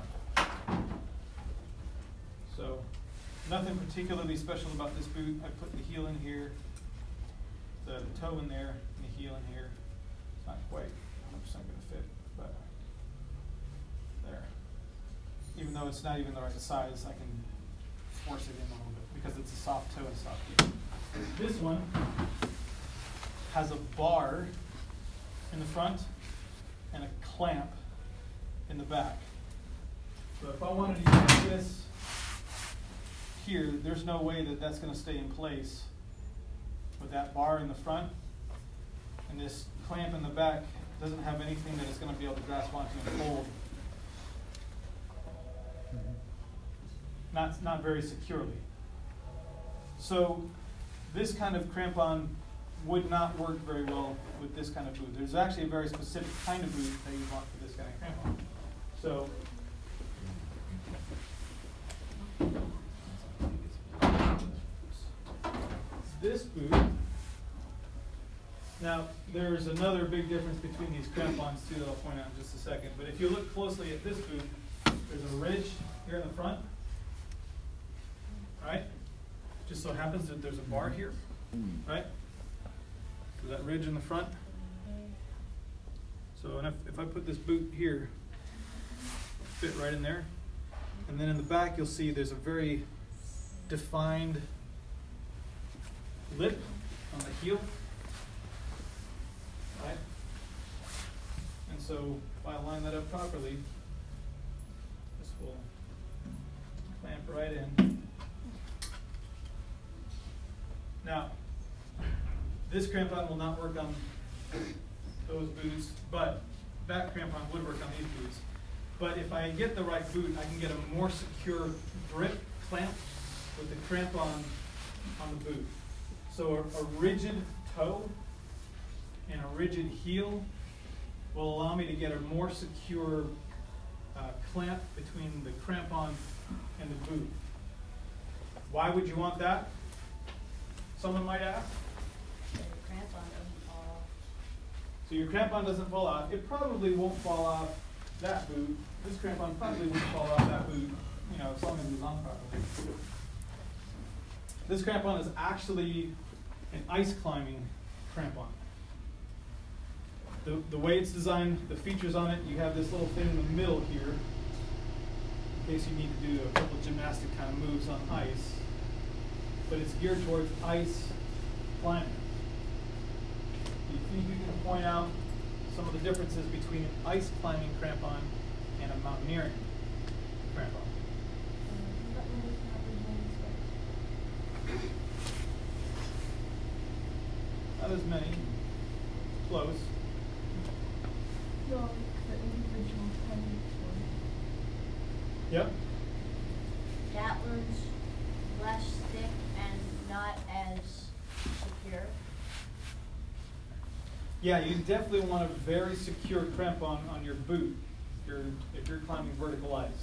A: So, nothing particularly special about this boot. I put the heel in here, the toe in there, and the heel in here. It's not quite one hundred percent going to fit, but there. Even though it's not even the right size, I can force it in a little bit because it's a soft toe and soft heel. This one has a bar in the front and a clamp in the back. So if I wanted to use this here, there's no way that that's going to stay in place with that bar in the front. And this clamp in the back doesn't have anything that it's going to be able to grasp onto and hold. Not, not very securely. So this kind of crampon would not work very well with this kind of boot. There's actually a very specific kind of boot that you want for this kind of crampon. So this boot, now there's another big difference between these crampons too that I'll point out in just a second. But if you look closely at this boot, there's a ridge here in the front, right? Just so happens that there's a bar here, right? So that ridge in the front. So and if, if I put this boot here, fit right in there. And then in the back you'll see there's a very defined lip on the heel. Right? And so if I line that up properly, this will clamp right in. Now, this crampon will not work on those boots, but that crampon would work on these boots. But if I get the right boot, I can get a more secure grip clamp with the crampon on the boot. So a, a rigid toe and a rigid heel will allow me to get a more secure uh, clamp between the crampon and the boot. Why would you want that? Someone might ask.
D: So the crampon doesn't fall off.
A: So your crampon doesn't fall off. It probably won't fall off that boot. This crampon probably won't fall off that boot, you know, as long as it's on properly. This crampon is actually an ice climbing crampon. The, the way it's designed, the features on it, you have this little thing in the middle here, in case you need to do a couple gymnastic kind of moves on ice. But it's geared towards ice climbing. Do you think you can point out some of the differences between an ice climbing crampon and a mountaineering crampon? Not as many. Close.
B: No, the individual appendix one.
A: Yep.
D: That one's less thick and not as secure.
A: Yeah, you definitely want a very secure crampon on your boot if you're, if you're climbing vertical ice.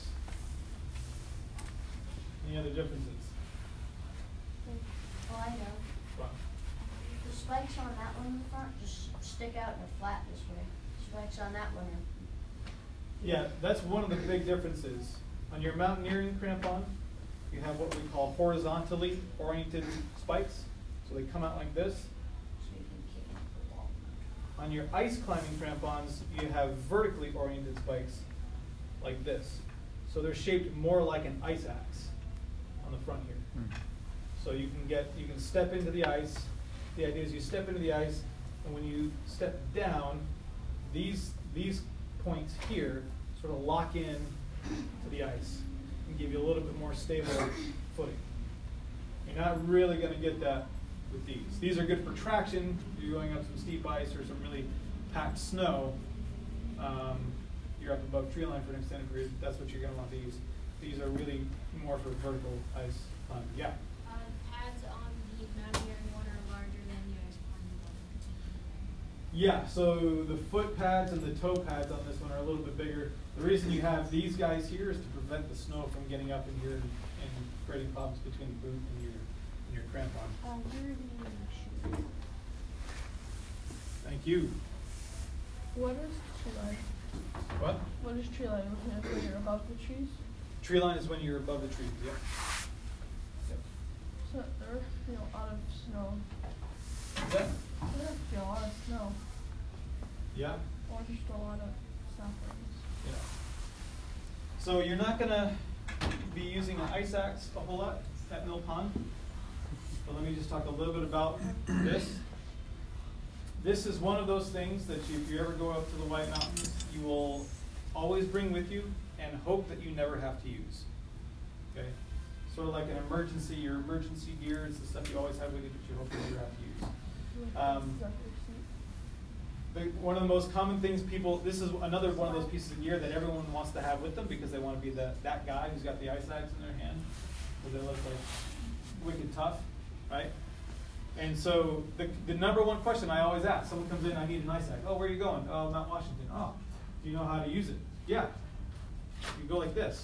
A: Any other differences?
D: Oh, I know.
A: Fun.
D: The spikes on that one in the front just stick out and are flat this way. Spikes on that one are.
A: Yeah, that's one of the big differences. On your mountaineering crampon, you have what we call horizontally oriented spikes. So they come out like this.
D: So you can kick up the wall.
A: On your ice climbing crampons, you have vertically oriented spikes like this. So they're shaped more like an ice axe on the front here.
G: Mm.
A: So you can get, you can step into the ice. The idea is you step into the ice, and when you step down, these these points here sort of lock in to the ice and give you a little bit more stable footing. You're not really going to get that with these. These are good for traction. If you're going up some steep ice or some really packed snow, um, you're up above tree line for an extended period, that's what you're going to want these. These are really more for vertical ice climbing. Yeah?
I: Uh, pads on the mountaineering one are larger than the ice climbing one.
A: Yeah, so the foot pads and the toe pads on this one are a little bit bigger. The reason you have these guys here is to prevent the snow from getting up in here and, and creating problems between the boot and your, and your crampon.
B: Uh, here are the shoes.
A: Thank you.
B: What is tree line?
A: What?
B: What is tree line? When you're- when you're above the trees?
A: Tree line is when you're above the trees, yep. Yep.
B: So there you know, a lot of snow.
A: Is that?
B: There you know, a lot of snow.
A: Yeah.
B: Or just a lot of saplings.
A: Yeah. So you're not gonna be using an ice axe a whole lot at Mill Pond. But let me just talk a little bit about this. this is one of those things that you, if you ever go up to the White Mountains, you will always bring with you and hope that you never have to use. Okay? Sort of like an emergency, your emergency gear is the stuff you always have with you that you hope you never have to use. Um, the, one of the most common things people, this is another one of those pieces of gear that everyone wants to have with them because they want to be the, that guy who's got the ice axe in their hand, because they look like wicked tough, right? And so the, the number one question I always ask, someone comes in, I need an ice axe. Oh, where are you going? Oh, Mount Washington. Oh, do you know how to use it? Yeah. You go like this.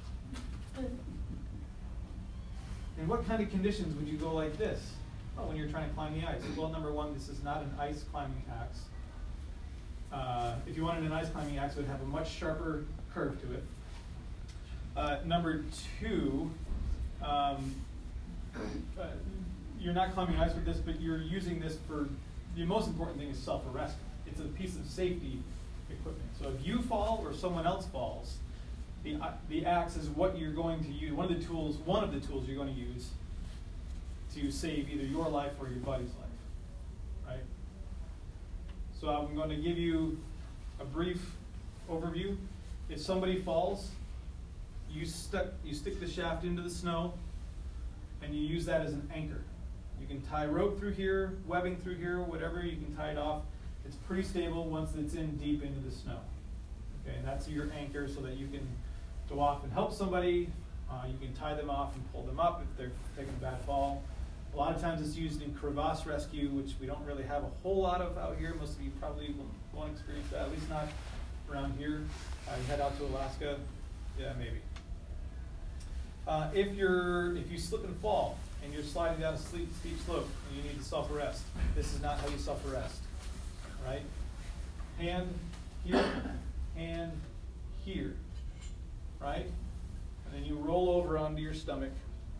A: In what kind of conditions would you go like this? Oh, when you're trying to climb the ice. Well, number one, this is not an ice climbing axe. Uh, if you wanted an ice climbing axe, it would have a much sharper curve to it. Uh, number two, um, uh, you're not climbing ice with this, but you're using this for, the most important thing is self-arrest. It's a piece of safety equipment. So if you fall or someone else falls, the, uh, the axe is what you're going to use, one of the tools, one of the tools you're going to use to save either your life or your buddy's life, right? So I'm going to give you a brief overview. If somebody falls, you, stuck, you stick the shaft into the snow, and you use that as an anchor. You can tie rope through here, webbing through here, whatever, you can tie it off. It's pretty stable once it's in deep into the snow. Okay, and that's your anchor so that you can go off and help somebody. Uh, you can tie them off and pull them up if they're taking a bad fall. A lot of times it's used in crevasse rescue, which we don't really have a whole lot of out here. Most of you probably won't experience that, at least not around here. Uh, you head out to Alaska, yeah, maybe. Uh, if you're, if you slip and fall and you're sliding down a steep, steep slope and you need to self-arrest, this is not how you self-arrest, right? Hand here, hand here, right? And then you roll over onto your stomach,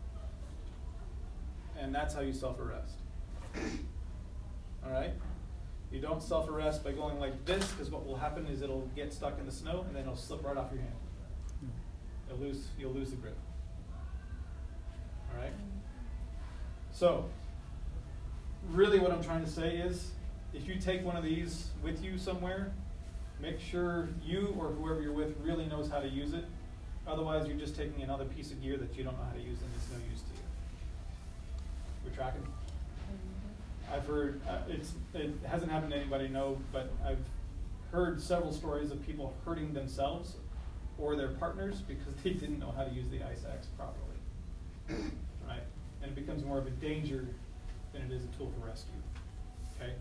A: and that's how you self-arrest. All right? You don't self-arrest by going like this, because what will happen is it'll get stuck in the snow, and then it'll slip right off your hand. You'll lose, you'll lose the grip. All right? So, really what I'm trying to say is, if you take one of these with you somewhere, make sure you or whoever you're with really knows how to use it. Otherwise, you're just taking another piece of gear that you don't know how to use, and it's no use to you. We're tracking? I've heard, uh, it's, it hasn't happened to anybody, no, but I've heard several stories of people hurting themselves or their partners because they didn't know how to use the ice axe properly, right? And it becomes more of a danger than it is a tool for rescue, okay?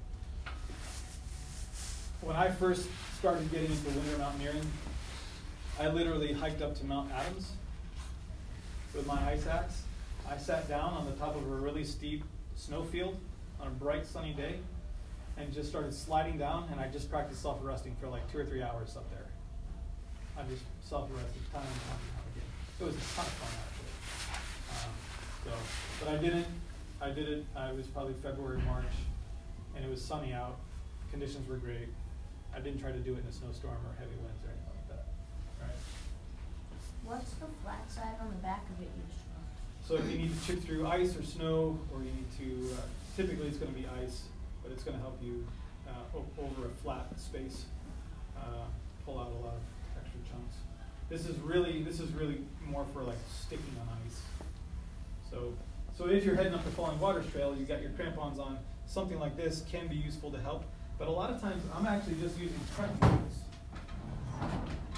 A: When I first started getting into winter mountaineering, I literally hiked up to Mount Adams with my ice axe. I sat down on the top of a really steep snowfield on a bright sunny day and just started sliding down, and I just practiced self-arresting for like two or three hours up there. I just self-arrested time and time and time again. It was a ton of fun actually. Um, so, but I didn't, I did it, uh, it was probably February, March, and it was sunny out. Conditions were great. I didn't try to do it in a snowstorm or heavy winds or anything like that. Right?
D: What's the flat side on the back of it used for?
A: So if you need to chip through ice or snow, or you need to, uh, typically it's going to be ice, but it's going to help you uh, o over a flat space, uh, pull out a lot of extra chunks. This is really, this is really more for like sticking on ice. So, so if you're heading up the Falling Waters Trail, you got your crampons on, something like this can be useful to help. But a lot of times, I'm actually just using trekking poles.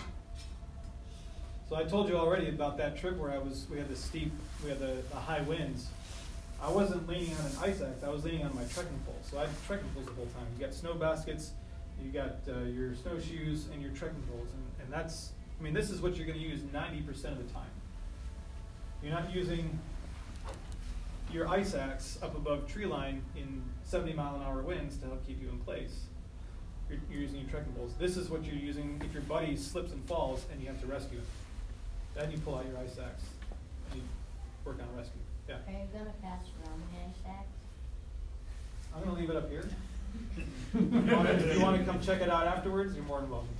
A: So I told you already about that trip where I was, we had the steep, we had the, the high winds. I wasn't leaning on an ice axe, I was leaning on my trekking pole. So I had trekking poles the whole time. You got snow baskets, you got uh, your snowshoes, and your trekking poles. And, and that's, I mean, this is what you're going to use ninety percent of the time. You're not using your ice axe up above tree line in seventy mile an hour winds to help keep you in place. You're, you're using your trekking poles. This is what you're using if your buddy slips and falls and you have to rescue him. Then you pull out your ice axe and you work on a rescue. Yeah.
D: Are you gonna pass around the ice axe?
A: I'm gonna leave it up here. If you wanna- if you want to come check it out afterwards, you're more than welcome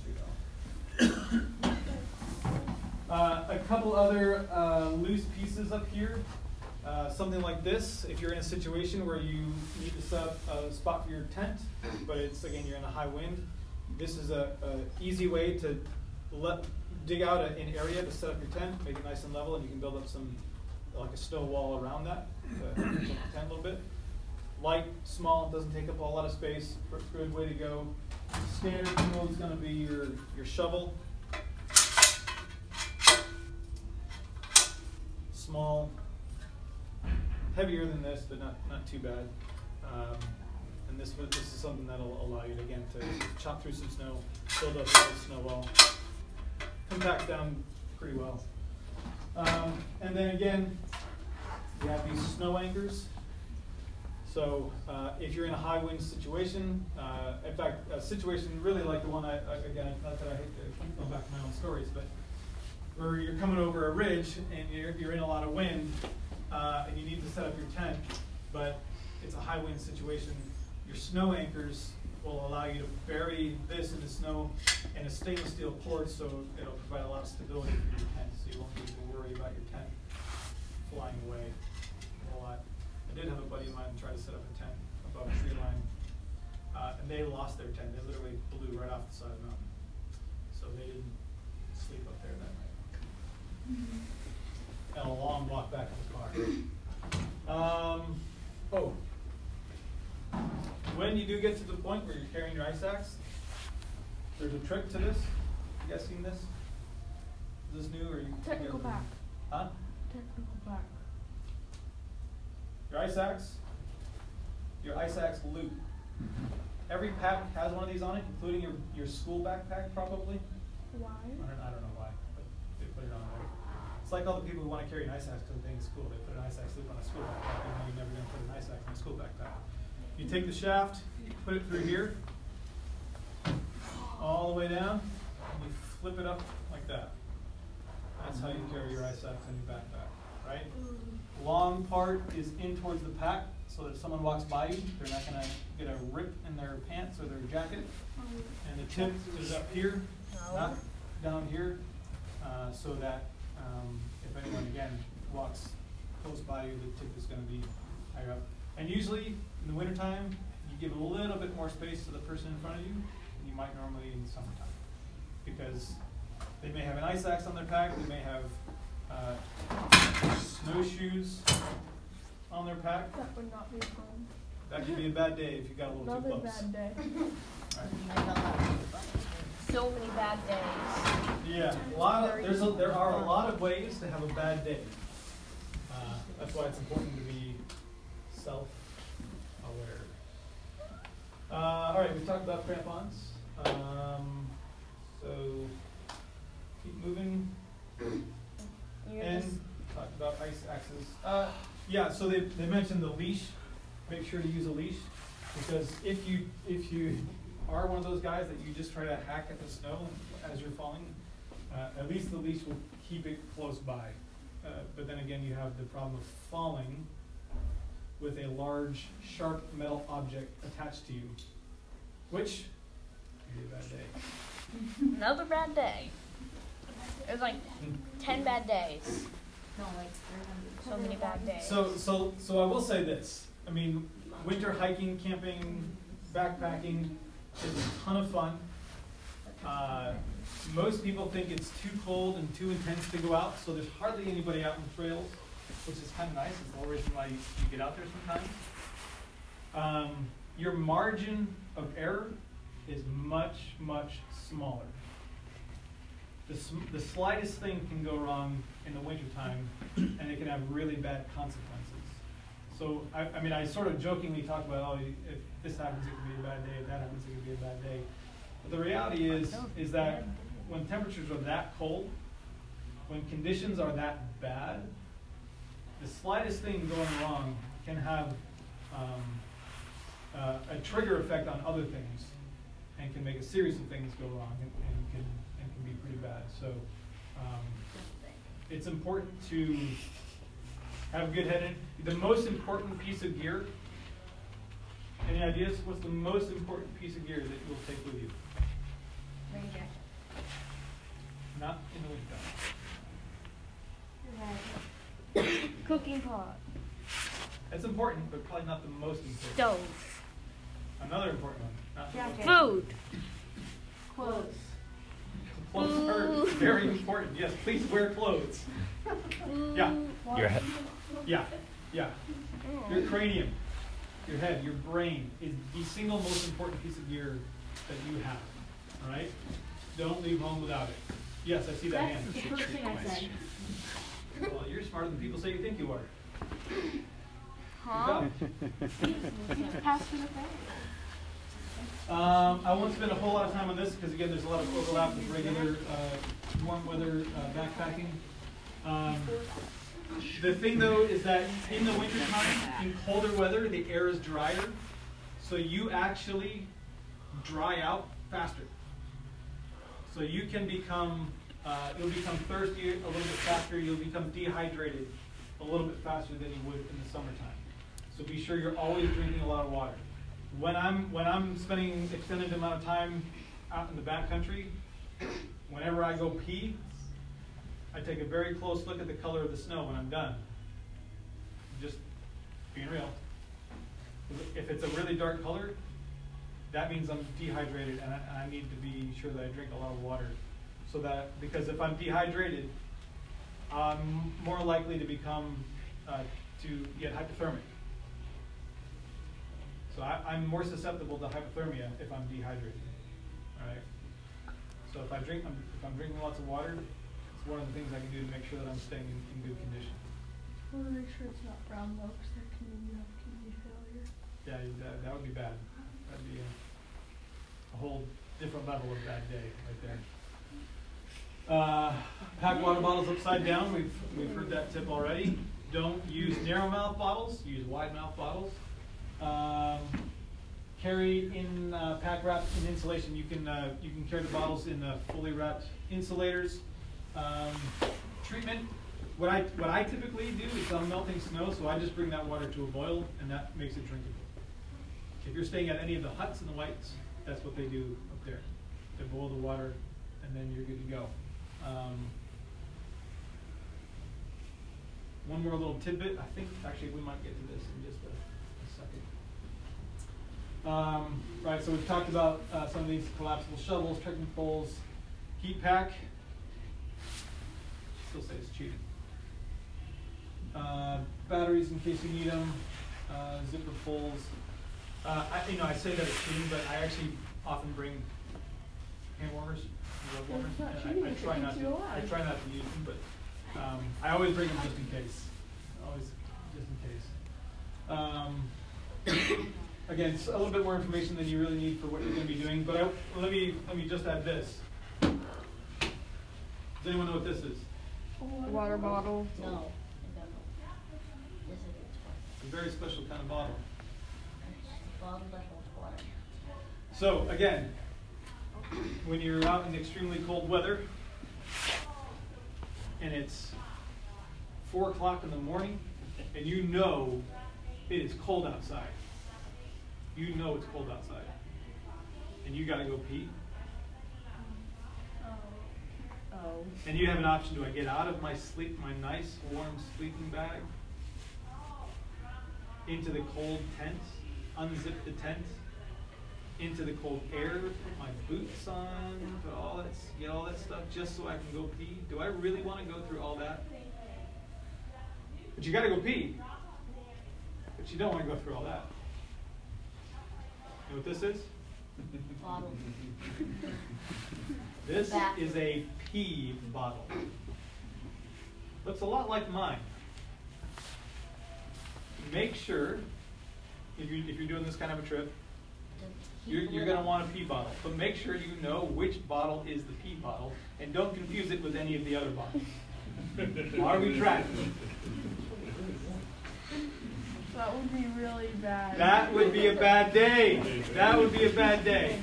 A: to. Though. Uh, a couple other uh, loose pieces up here. uh, something like this, if you're in a situation where you need to set up a spot for your tent, but it's, again, you're in a high wind, this is a, a easy way to let, dig out a, an area to set up your tent, make it nice and level, and you can build up some, like a snow wall around that to help the tent a little bit. Light, small, doesn't take up a lot of space, good way to go. Standard tool is going to be your, your shovel. Small, heavier than this, but not, not too bad. Um, and this, this is something that will allow you, to, again, to chop through some snow, build up a little snow wall, compact down pretty well. Um, and then again, you have these snow anchors. So uh, if you're in a high wind situation, uh, in fact, a situation really like the one I, I again, not that I hate to keep going back to my own stories, but where you're coming over a ridge and you're, you're in a lot of wind uh, and you need to set up your tent, but it's a high wind situation, your snow anchors will allow you to bury this in the snow in a stainless steel cord, so it'll provide a lot of stability for your tent, so you won't need to worry about your tent flying away a lot. I did have a buddy of mine try to set up a tent above a tree line, uh, and they lost their tent. They literally blew right off the side of the mountain. So they didn't sleep up there that night. Mm-hmm. And a long walk back to the car. Um, oh, when you do get to the point where you're carrying your ice axe, there's a trick to this. You guys seen this? Is this new or you?
B: Technical
A: you
B: pack.
A: Huh?
B: Technical pack.
A: Your ice axe, your ice axe loop. Every pack has one of these on it, including your, your school backpack probably.
B: Why?
A: I don't, I don't know why, but they put it on there. It's like all the people who want to carry an ice axe because they think it's cool. They put an ice axe loop on a school backpack, and you're never going to put an ice axe on a school backpack. You take the shaft, put it through here, all the way down, and you flip it up like that. That's how you carry your ice axe in your backpack, right? Long part is in towards the pack, so that if someone walks by you, they're not going to get a rip in their pants or their jacket. And the tip is up here, not down here, uh, so that um, if anyone, again, walks close by you, the tip is going to be higher up. And usually, in the wintertime, you give a little bit more space to the person in front of you than you might normally in the summertime. Because they may have an ice axe on their pack, they may have uh, snowshoes on their pack.
B: That would not be fun.
A: That could be a bad day if you got a little
B: Another
A: too close.
B: bad day.
A: Right.
E: So many bad days.
A: Yeah, a lot of, there's a, there are a lot of ways to have a bad day. Uh, that's why it's important to be self-aware. Uh, all right, we talked about crampons. Um, so keep moving.
E: You're
A: And
E: just-
A: talked about ice axes. Uh, yeah, so they, they mentioned the leash. Make sure to use a leash, because if you if you are one of those guys that you just try to hack at the snow as you're falling, uh, at least the leash will keep it close by. Uh, but then again, you have the problem of falling with a large, sharp metal object attached to you, which can be a bad day.
E: Another bad day. It was like ten bad days.
D: No, like three hundred.
E: So many bad days.
A: So, so, so I will say this. I mean, winter hiking, camping, backpacking is a ton of fun. Uh, most people think it's too cold and too intense to go out, so there's hardly anybody out on trails, which is kind of nice. It's the whole reason why you, you get out there sometimes. Um, your margin of error is much, much smaller. The, sm the slightest thing can go wrong in the wintertime, and it can have really bad consequences. So, I, I mean, I sort of jokingly talk about, oh, if this happens, it could be a bad day. If that happens, it could be a bad day. But the reality is, is that when temperatures are that cold, when conditions are that bad, the slightest thing going wrong can have um, uh, a trigger effect on other things, and can make a series of things go wrong, and, and can and can be pretty bad. So, um, it's important to have a good head in. The most important piece of gear. Any ideas? What's the most important piece of gear that you'll take with you?
D: Rain jacket.
A: Not in the winter.
B: Cooking pot.
A: That's important, but probably not the most important.
E: Stove.
A: Another important one. Not the most
D: Jacket.
E: Food.
D: Clothes.
A: Clothes are very important. Yes, please wear clothes. Yeah,
H: Your head.
A: yeah, yeah. Your cranium, your head, your brain is the single most important piece of gear that you have. All right? Don't leave home without it. Yes, I see that hand.
D: That's the first thing I said.
A: Well, you're smarter than people say you think you are.
E: Huh?
B: Pass through the thing.
A: Um, I won't spend a whole lot of time on this because again, there's a lot of overlap with regular uh, warm weather uh, backpacking. Um, the thing though is that in the wintertime, in colder weather, the air is drier, so you actually dry out faster. So you can become, uh, you'll become thirsty a little bit faster. You'll become dehydrated a little bit faster than you would in the summertime. So be sure you're always drinking a lot of water. When I'm when I'm spending extended amount of time out in the backcountry, whenever I go pee, I take a very close look at the color of the snow when I'm done. Just being real. If it's a really dark color, that means I'm dehydrated and I, and I need to be sure that I drink a lot of water. So that, because if I'm dehydrated, I'm more likely to become, uh, to get hypothermic. So I, I'm more susceptible to hypothermia if I'm dehydrated, all right? So if I drink, I'm, if I'm drinking lots of water, it's one of the things I can do to make sure that I'm staying in, in good condition.
B: I want to make sure it's not brown though, because that can mean you have kidney failure.
A: Yeah, that, that would be bad. That'd be a, a whole different level of bad day right there. Uh, pack water bottles upside down. We've we've heard that tip already. Don't use narrow mouth bottles. Use wide mouth bottles. Um, carry in uh, pack wrap in insulation. You can uh, you can carry the bottles in uh, fully wrapped insulators. Um, treatment. What I what I typically do is I'm melting snow, so I just bring that water to a boil, and that makes it drinkable. If you're staying at any of the huts in the Whites, that's what they do up there. They boil the water, and then you're good to go. Um, one more little tidbit. I think actually we might get to this in just a, a second. Um, right, so we've talked about uh, some of these collapsible shovels, trekking poles, heat pack. Still say it's cheating. Uh, batteries in case you need them. Uh, zipper pulls. Uh, I, you know, I say that it's cheating, but I actually often bring hand warmers, rub warmers.
B: It's not
A: and
B: cheating
A: I, I
B: if it
A: try not
B: keeps
A: to.
B: you alive.
A: I try not to use them, but um, I always bring them just in case. Always, just in case. Um, again, it's a little bit more information than you really need for what you're going to be doing. But I, let me let me just add this. Does anyone know what this is?
E: Water bottle.
D: No, I don't know. This is
A: It's a very special kind of bottle.
D: a bottle that holds water.
A: So again, when you're out in extremely cold weather and it's four o'clock in the morning and you know it is cold outside, you know it's cold outside, and you gotta go pee,
E: Oh.
A: and you have an option: do I get out of my sleep, my nice warm sleeping bag, into the cold tent, unzip the tent, into the cold air, put my boots on, put all that, get all that stuff just so I can go pee? Do I really want to go through all that? But you got to go pee. But you don't want to go through all that. You know what this is?
D: Bottle.
A: This
D: Bath.
A: is a pee bottle. Looks a lot like mine. Make sure, if you if you're doing this kind of a trip, you're, you're going to want a pee bottle. But make sure you know which bottle is the pee bottle, and don't confuse it with any of the other bottles. Are we tracking?
B: That would be really bad.
A: That would be a bad day. That would be a bad day.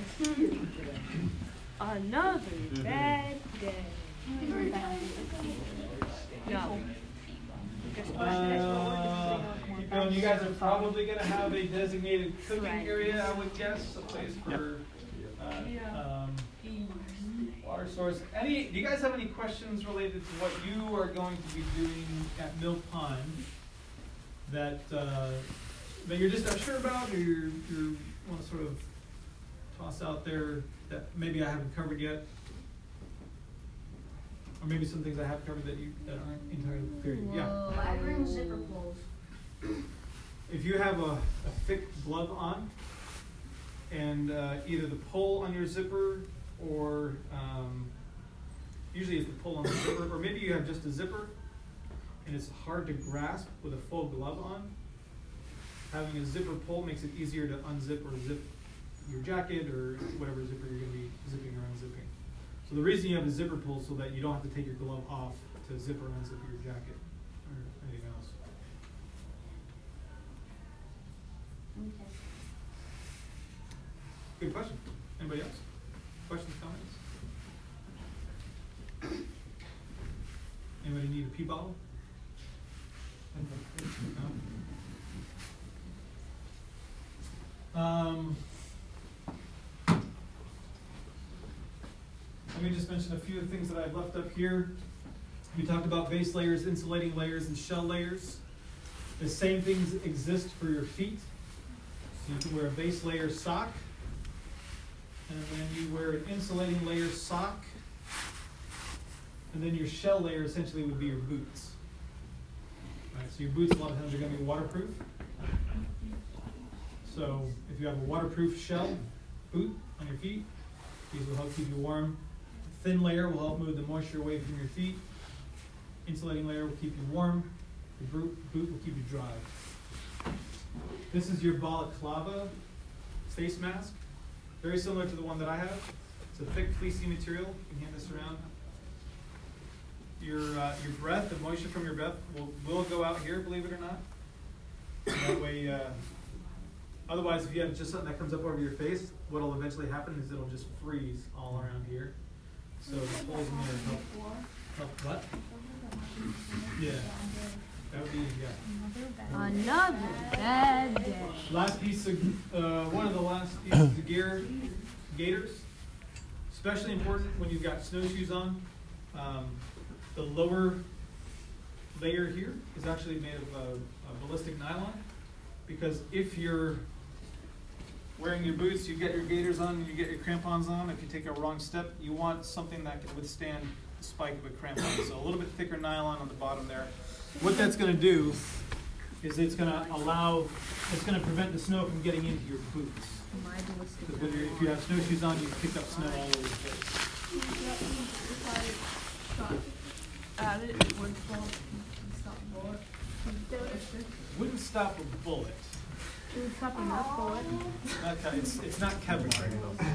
E: Another bad day. No. Just
A: Uh, keep going. You guys are probably going to have a designated cooking area, I would guess, a place for uh, um, water source. Any? Do you guys have any questions related to what you are going to be doing at Mill Pond that uh, that you're just not sure about, or you're you want to sort of toss out there that maybe I haven't covered yet, or maybe some things I have covered that you that aren't entirely clear. Yeah.
D: Why bring zipper pulls?
A: If you have a, a thick glove on, and uh, either the pull on your zipper, or um, usually it's the pull on the zipper, or maybe you have just a zipper, and it's hard to grasp with a full glove on, having a zipper pull makes it easier to unzip or zip your jacket or whatever zipper you're going to be zipping or unzipping. So the reason you have a zipper pull is so that you don't have to take your glove off to zip or unzip your jacket or anything else.
D: Okay.
A: Good question. Anybody else? Questions, comments? Anybody need a pee bottle? No? Um, let me just mention a few of the things that I've left up here. We talked about base layers, insulating layers, and shell layers. The same things exist for your feet. So you can wear a base layer sock, and then you wear an insulating layer sock, and then your shell layer essentially would be your boots. Right, so your boots a lot of times are going to be waterproof. So if you have a waterproof shell boot on your feet, these will help keep you warm. A thin layer will help move the moisture away from your feet. Insulating layer will keep you warm. The boot, boot will keep you dry. This is your balaclava face mask. Very similar to the one that I have. It's a thick, fleecy material. You can hand this around. Your uh, your breath, the moisture from your breath will, will go out here, believe it or not. That way, uh, otherwise, if you have just something that comes up over your face, what will eventually happen is it'll just freeze all around here. So the holes in there help. help what? Yeah. That would be, yeah.
E: Another bad day.
A: Last piece of, uh, one of the last pieces of gear, gaiters. Especially important when you've got snowshoes on. Um, the lower layer here is actually made of uh, a ballistic nylon, because if you're wearing your boots, you get your gaiters on, and you get your crampons on. If you take a wrong step, you want something that can withstand the spike of a crampon. So a little bit thicker nylon on the bottom there. What that's going to do is it's going to allow, it's going to prevent the snow from getting into your boots. Because when you're, if you have snowshoes on, you pick up snow all over the place.
B: If I shot at it, it would fall, stop a bullet.
A: Wouldn't stop a bullet.
B: It would stop enough bullet.
A: Okay, it's it's not Kevlar.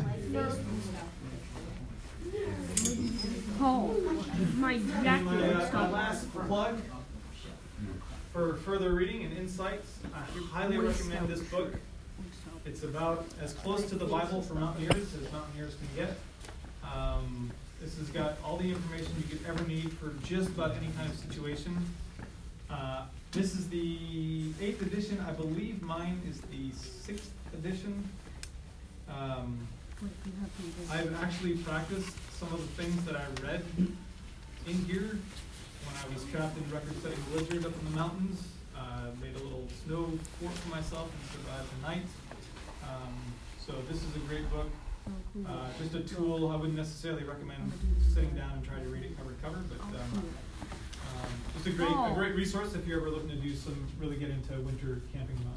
E: Oh, my jacket
A: My,
E: would
A: uh, my
E: stop.
A: last plug for further reading and insights, I highly recommend this book. It's about as close to the Bible for mountaineers as mountaineers can get. Um, this has got all the information you could ever need for just about any kind of situation. Uh, this is the eighth edition. I believe mine is the sixth edition. Um, I've actually practiced some of the things that I read in here when I was trapped in record-setting blizzard up in the mountains. Uh, made a little snow fort for myself and survived the night. Um, so this is a great book. Uh, just a tool. I wouldn't necessarily recommend sitting down and trying to read it cover to cover, but um, um, just a great, a great resource if you're ever looking to do some, really get into winter camping and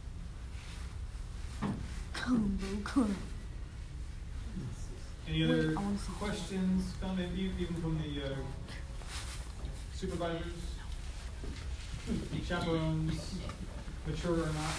A: mountaineering. Any other questions found in you, even from the uh, supervisors, chaperones, mature or not?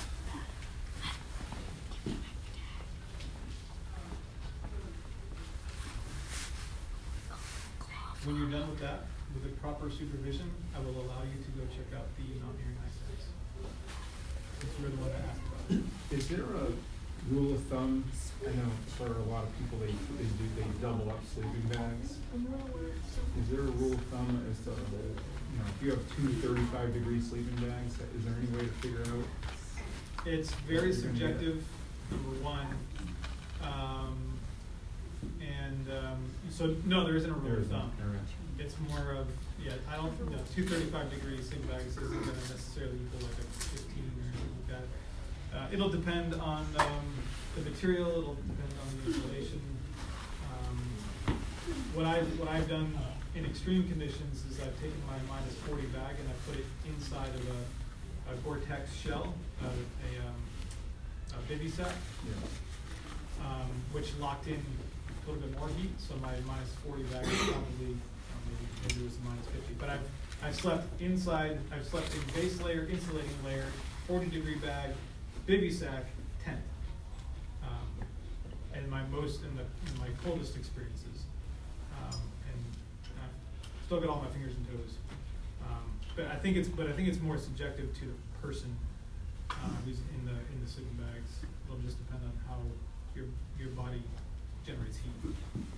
A: When you're done with that, with the proper supervision, I will allow you to go check out the mountaineering ice sites. That's really what I asked about.
C: Is there a rule of thumb? I know for a lot of people, they, they do, they double up sleeping bags. Is there a rule of thumb as to, you know, if you have two thirty-five degree sleeping bags, is there any way to figure out?
A: It's very subjective, number one. Um, and um, so, no, there isn't a rule
C: There
A: of
C: is
A: thumb.
C: not. There is.
A: it's more of, yeah, I don't, you know, two thirty-five degree sling bags isn't gonna necessarily equal like a fifteen or anything like that. Uh, it'll depend on, um, the material, it'll depend on the insulation. Um, what I've, what I've done in extreme conditions is I've taken my minus forty bag and I put it inside of a, a Gore-Tex shell, uh, a, um, a bivy sack, um, which locked in a little bit more heat, so my minus forty bag is probably, um, maybe, maybe it was a minus fifty. But I've, I've slept inside, I've slept in base layer, insulating layer, forty degree bag, bivy sack, tent. Um, and my most, in the, in my coldest experiences. Um, and I've still got all my fingers and toes. Um, but I think it's, but I think it's more subjective to the person, uh, who's in the, in the sleeping bags. It'll just depend on how your, your body generates heat.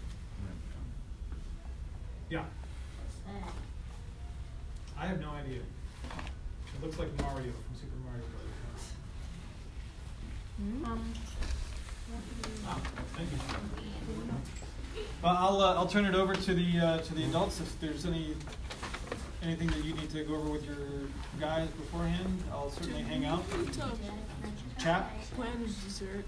A: Yeah,
D: What's that?
A: I have no idea. It looks like Mario from Super Mario Brothers.
D: Um,
A: Ah, thank you. Well, I'll, uh, I'll turn it over to the, uh, to the adults. If there's any, anything that you need to go over with your guys beforehand, I'll certainly hang out. Chat.
B: Plan is dessert.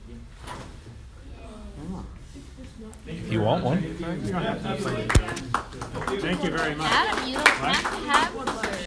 J: If you want one.
A: Yeah, absolutely.
G: Thank you very much.
E: Adam, you don't have to have dessert.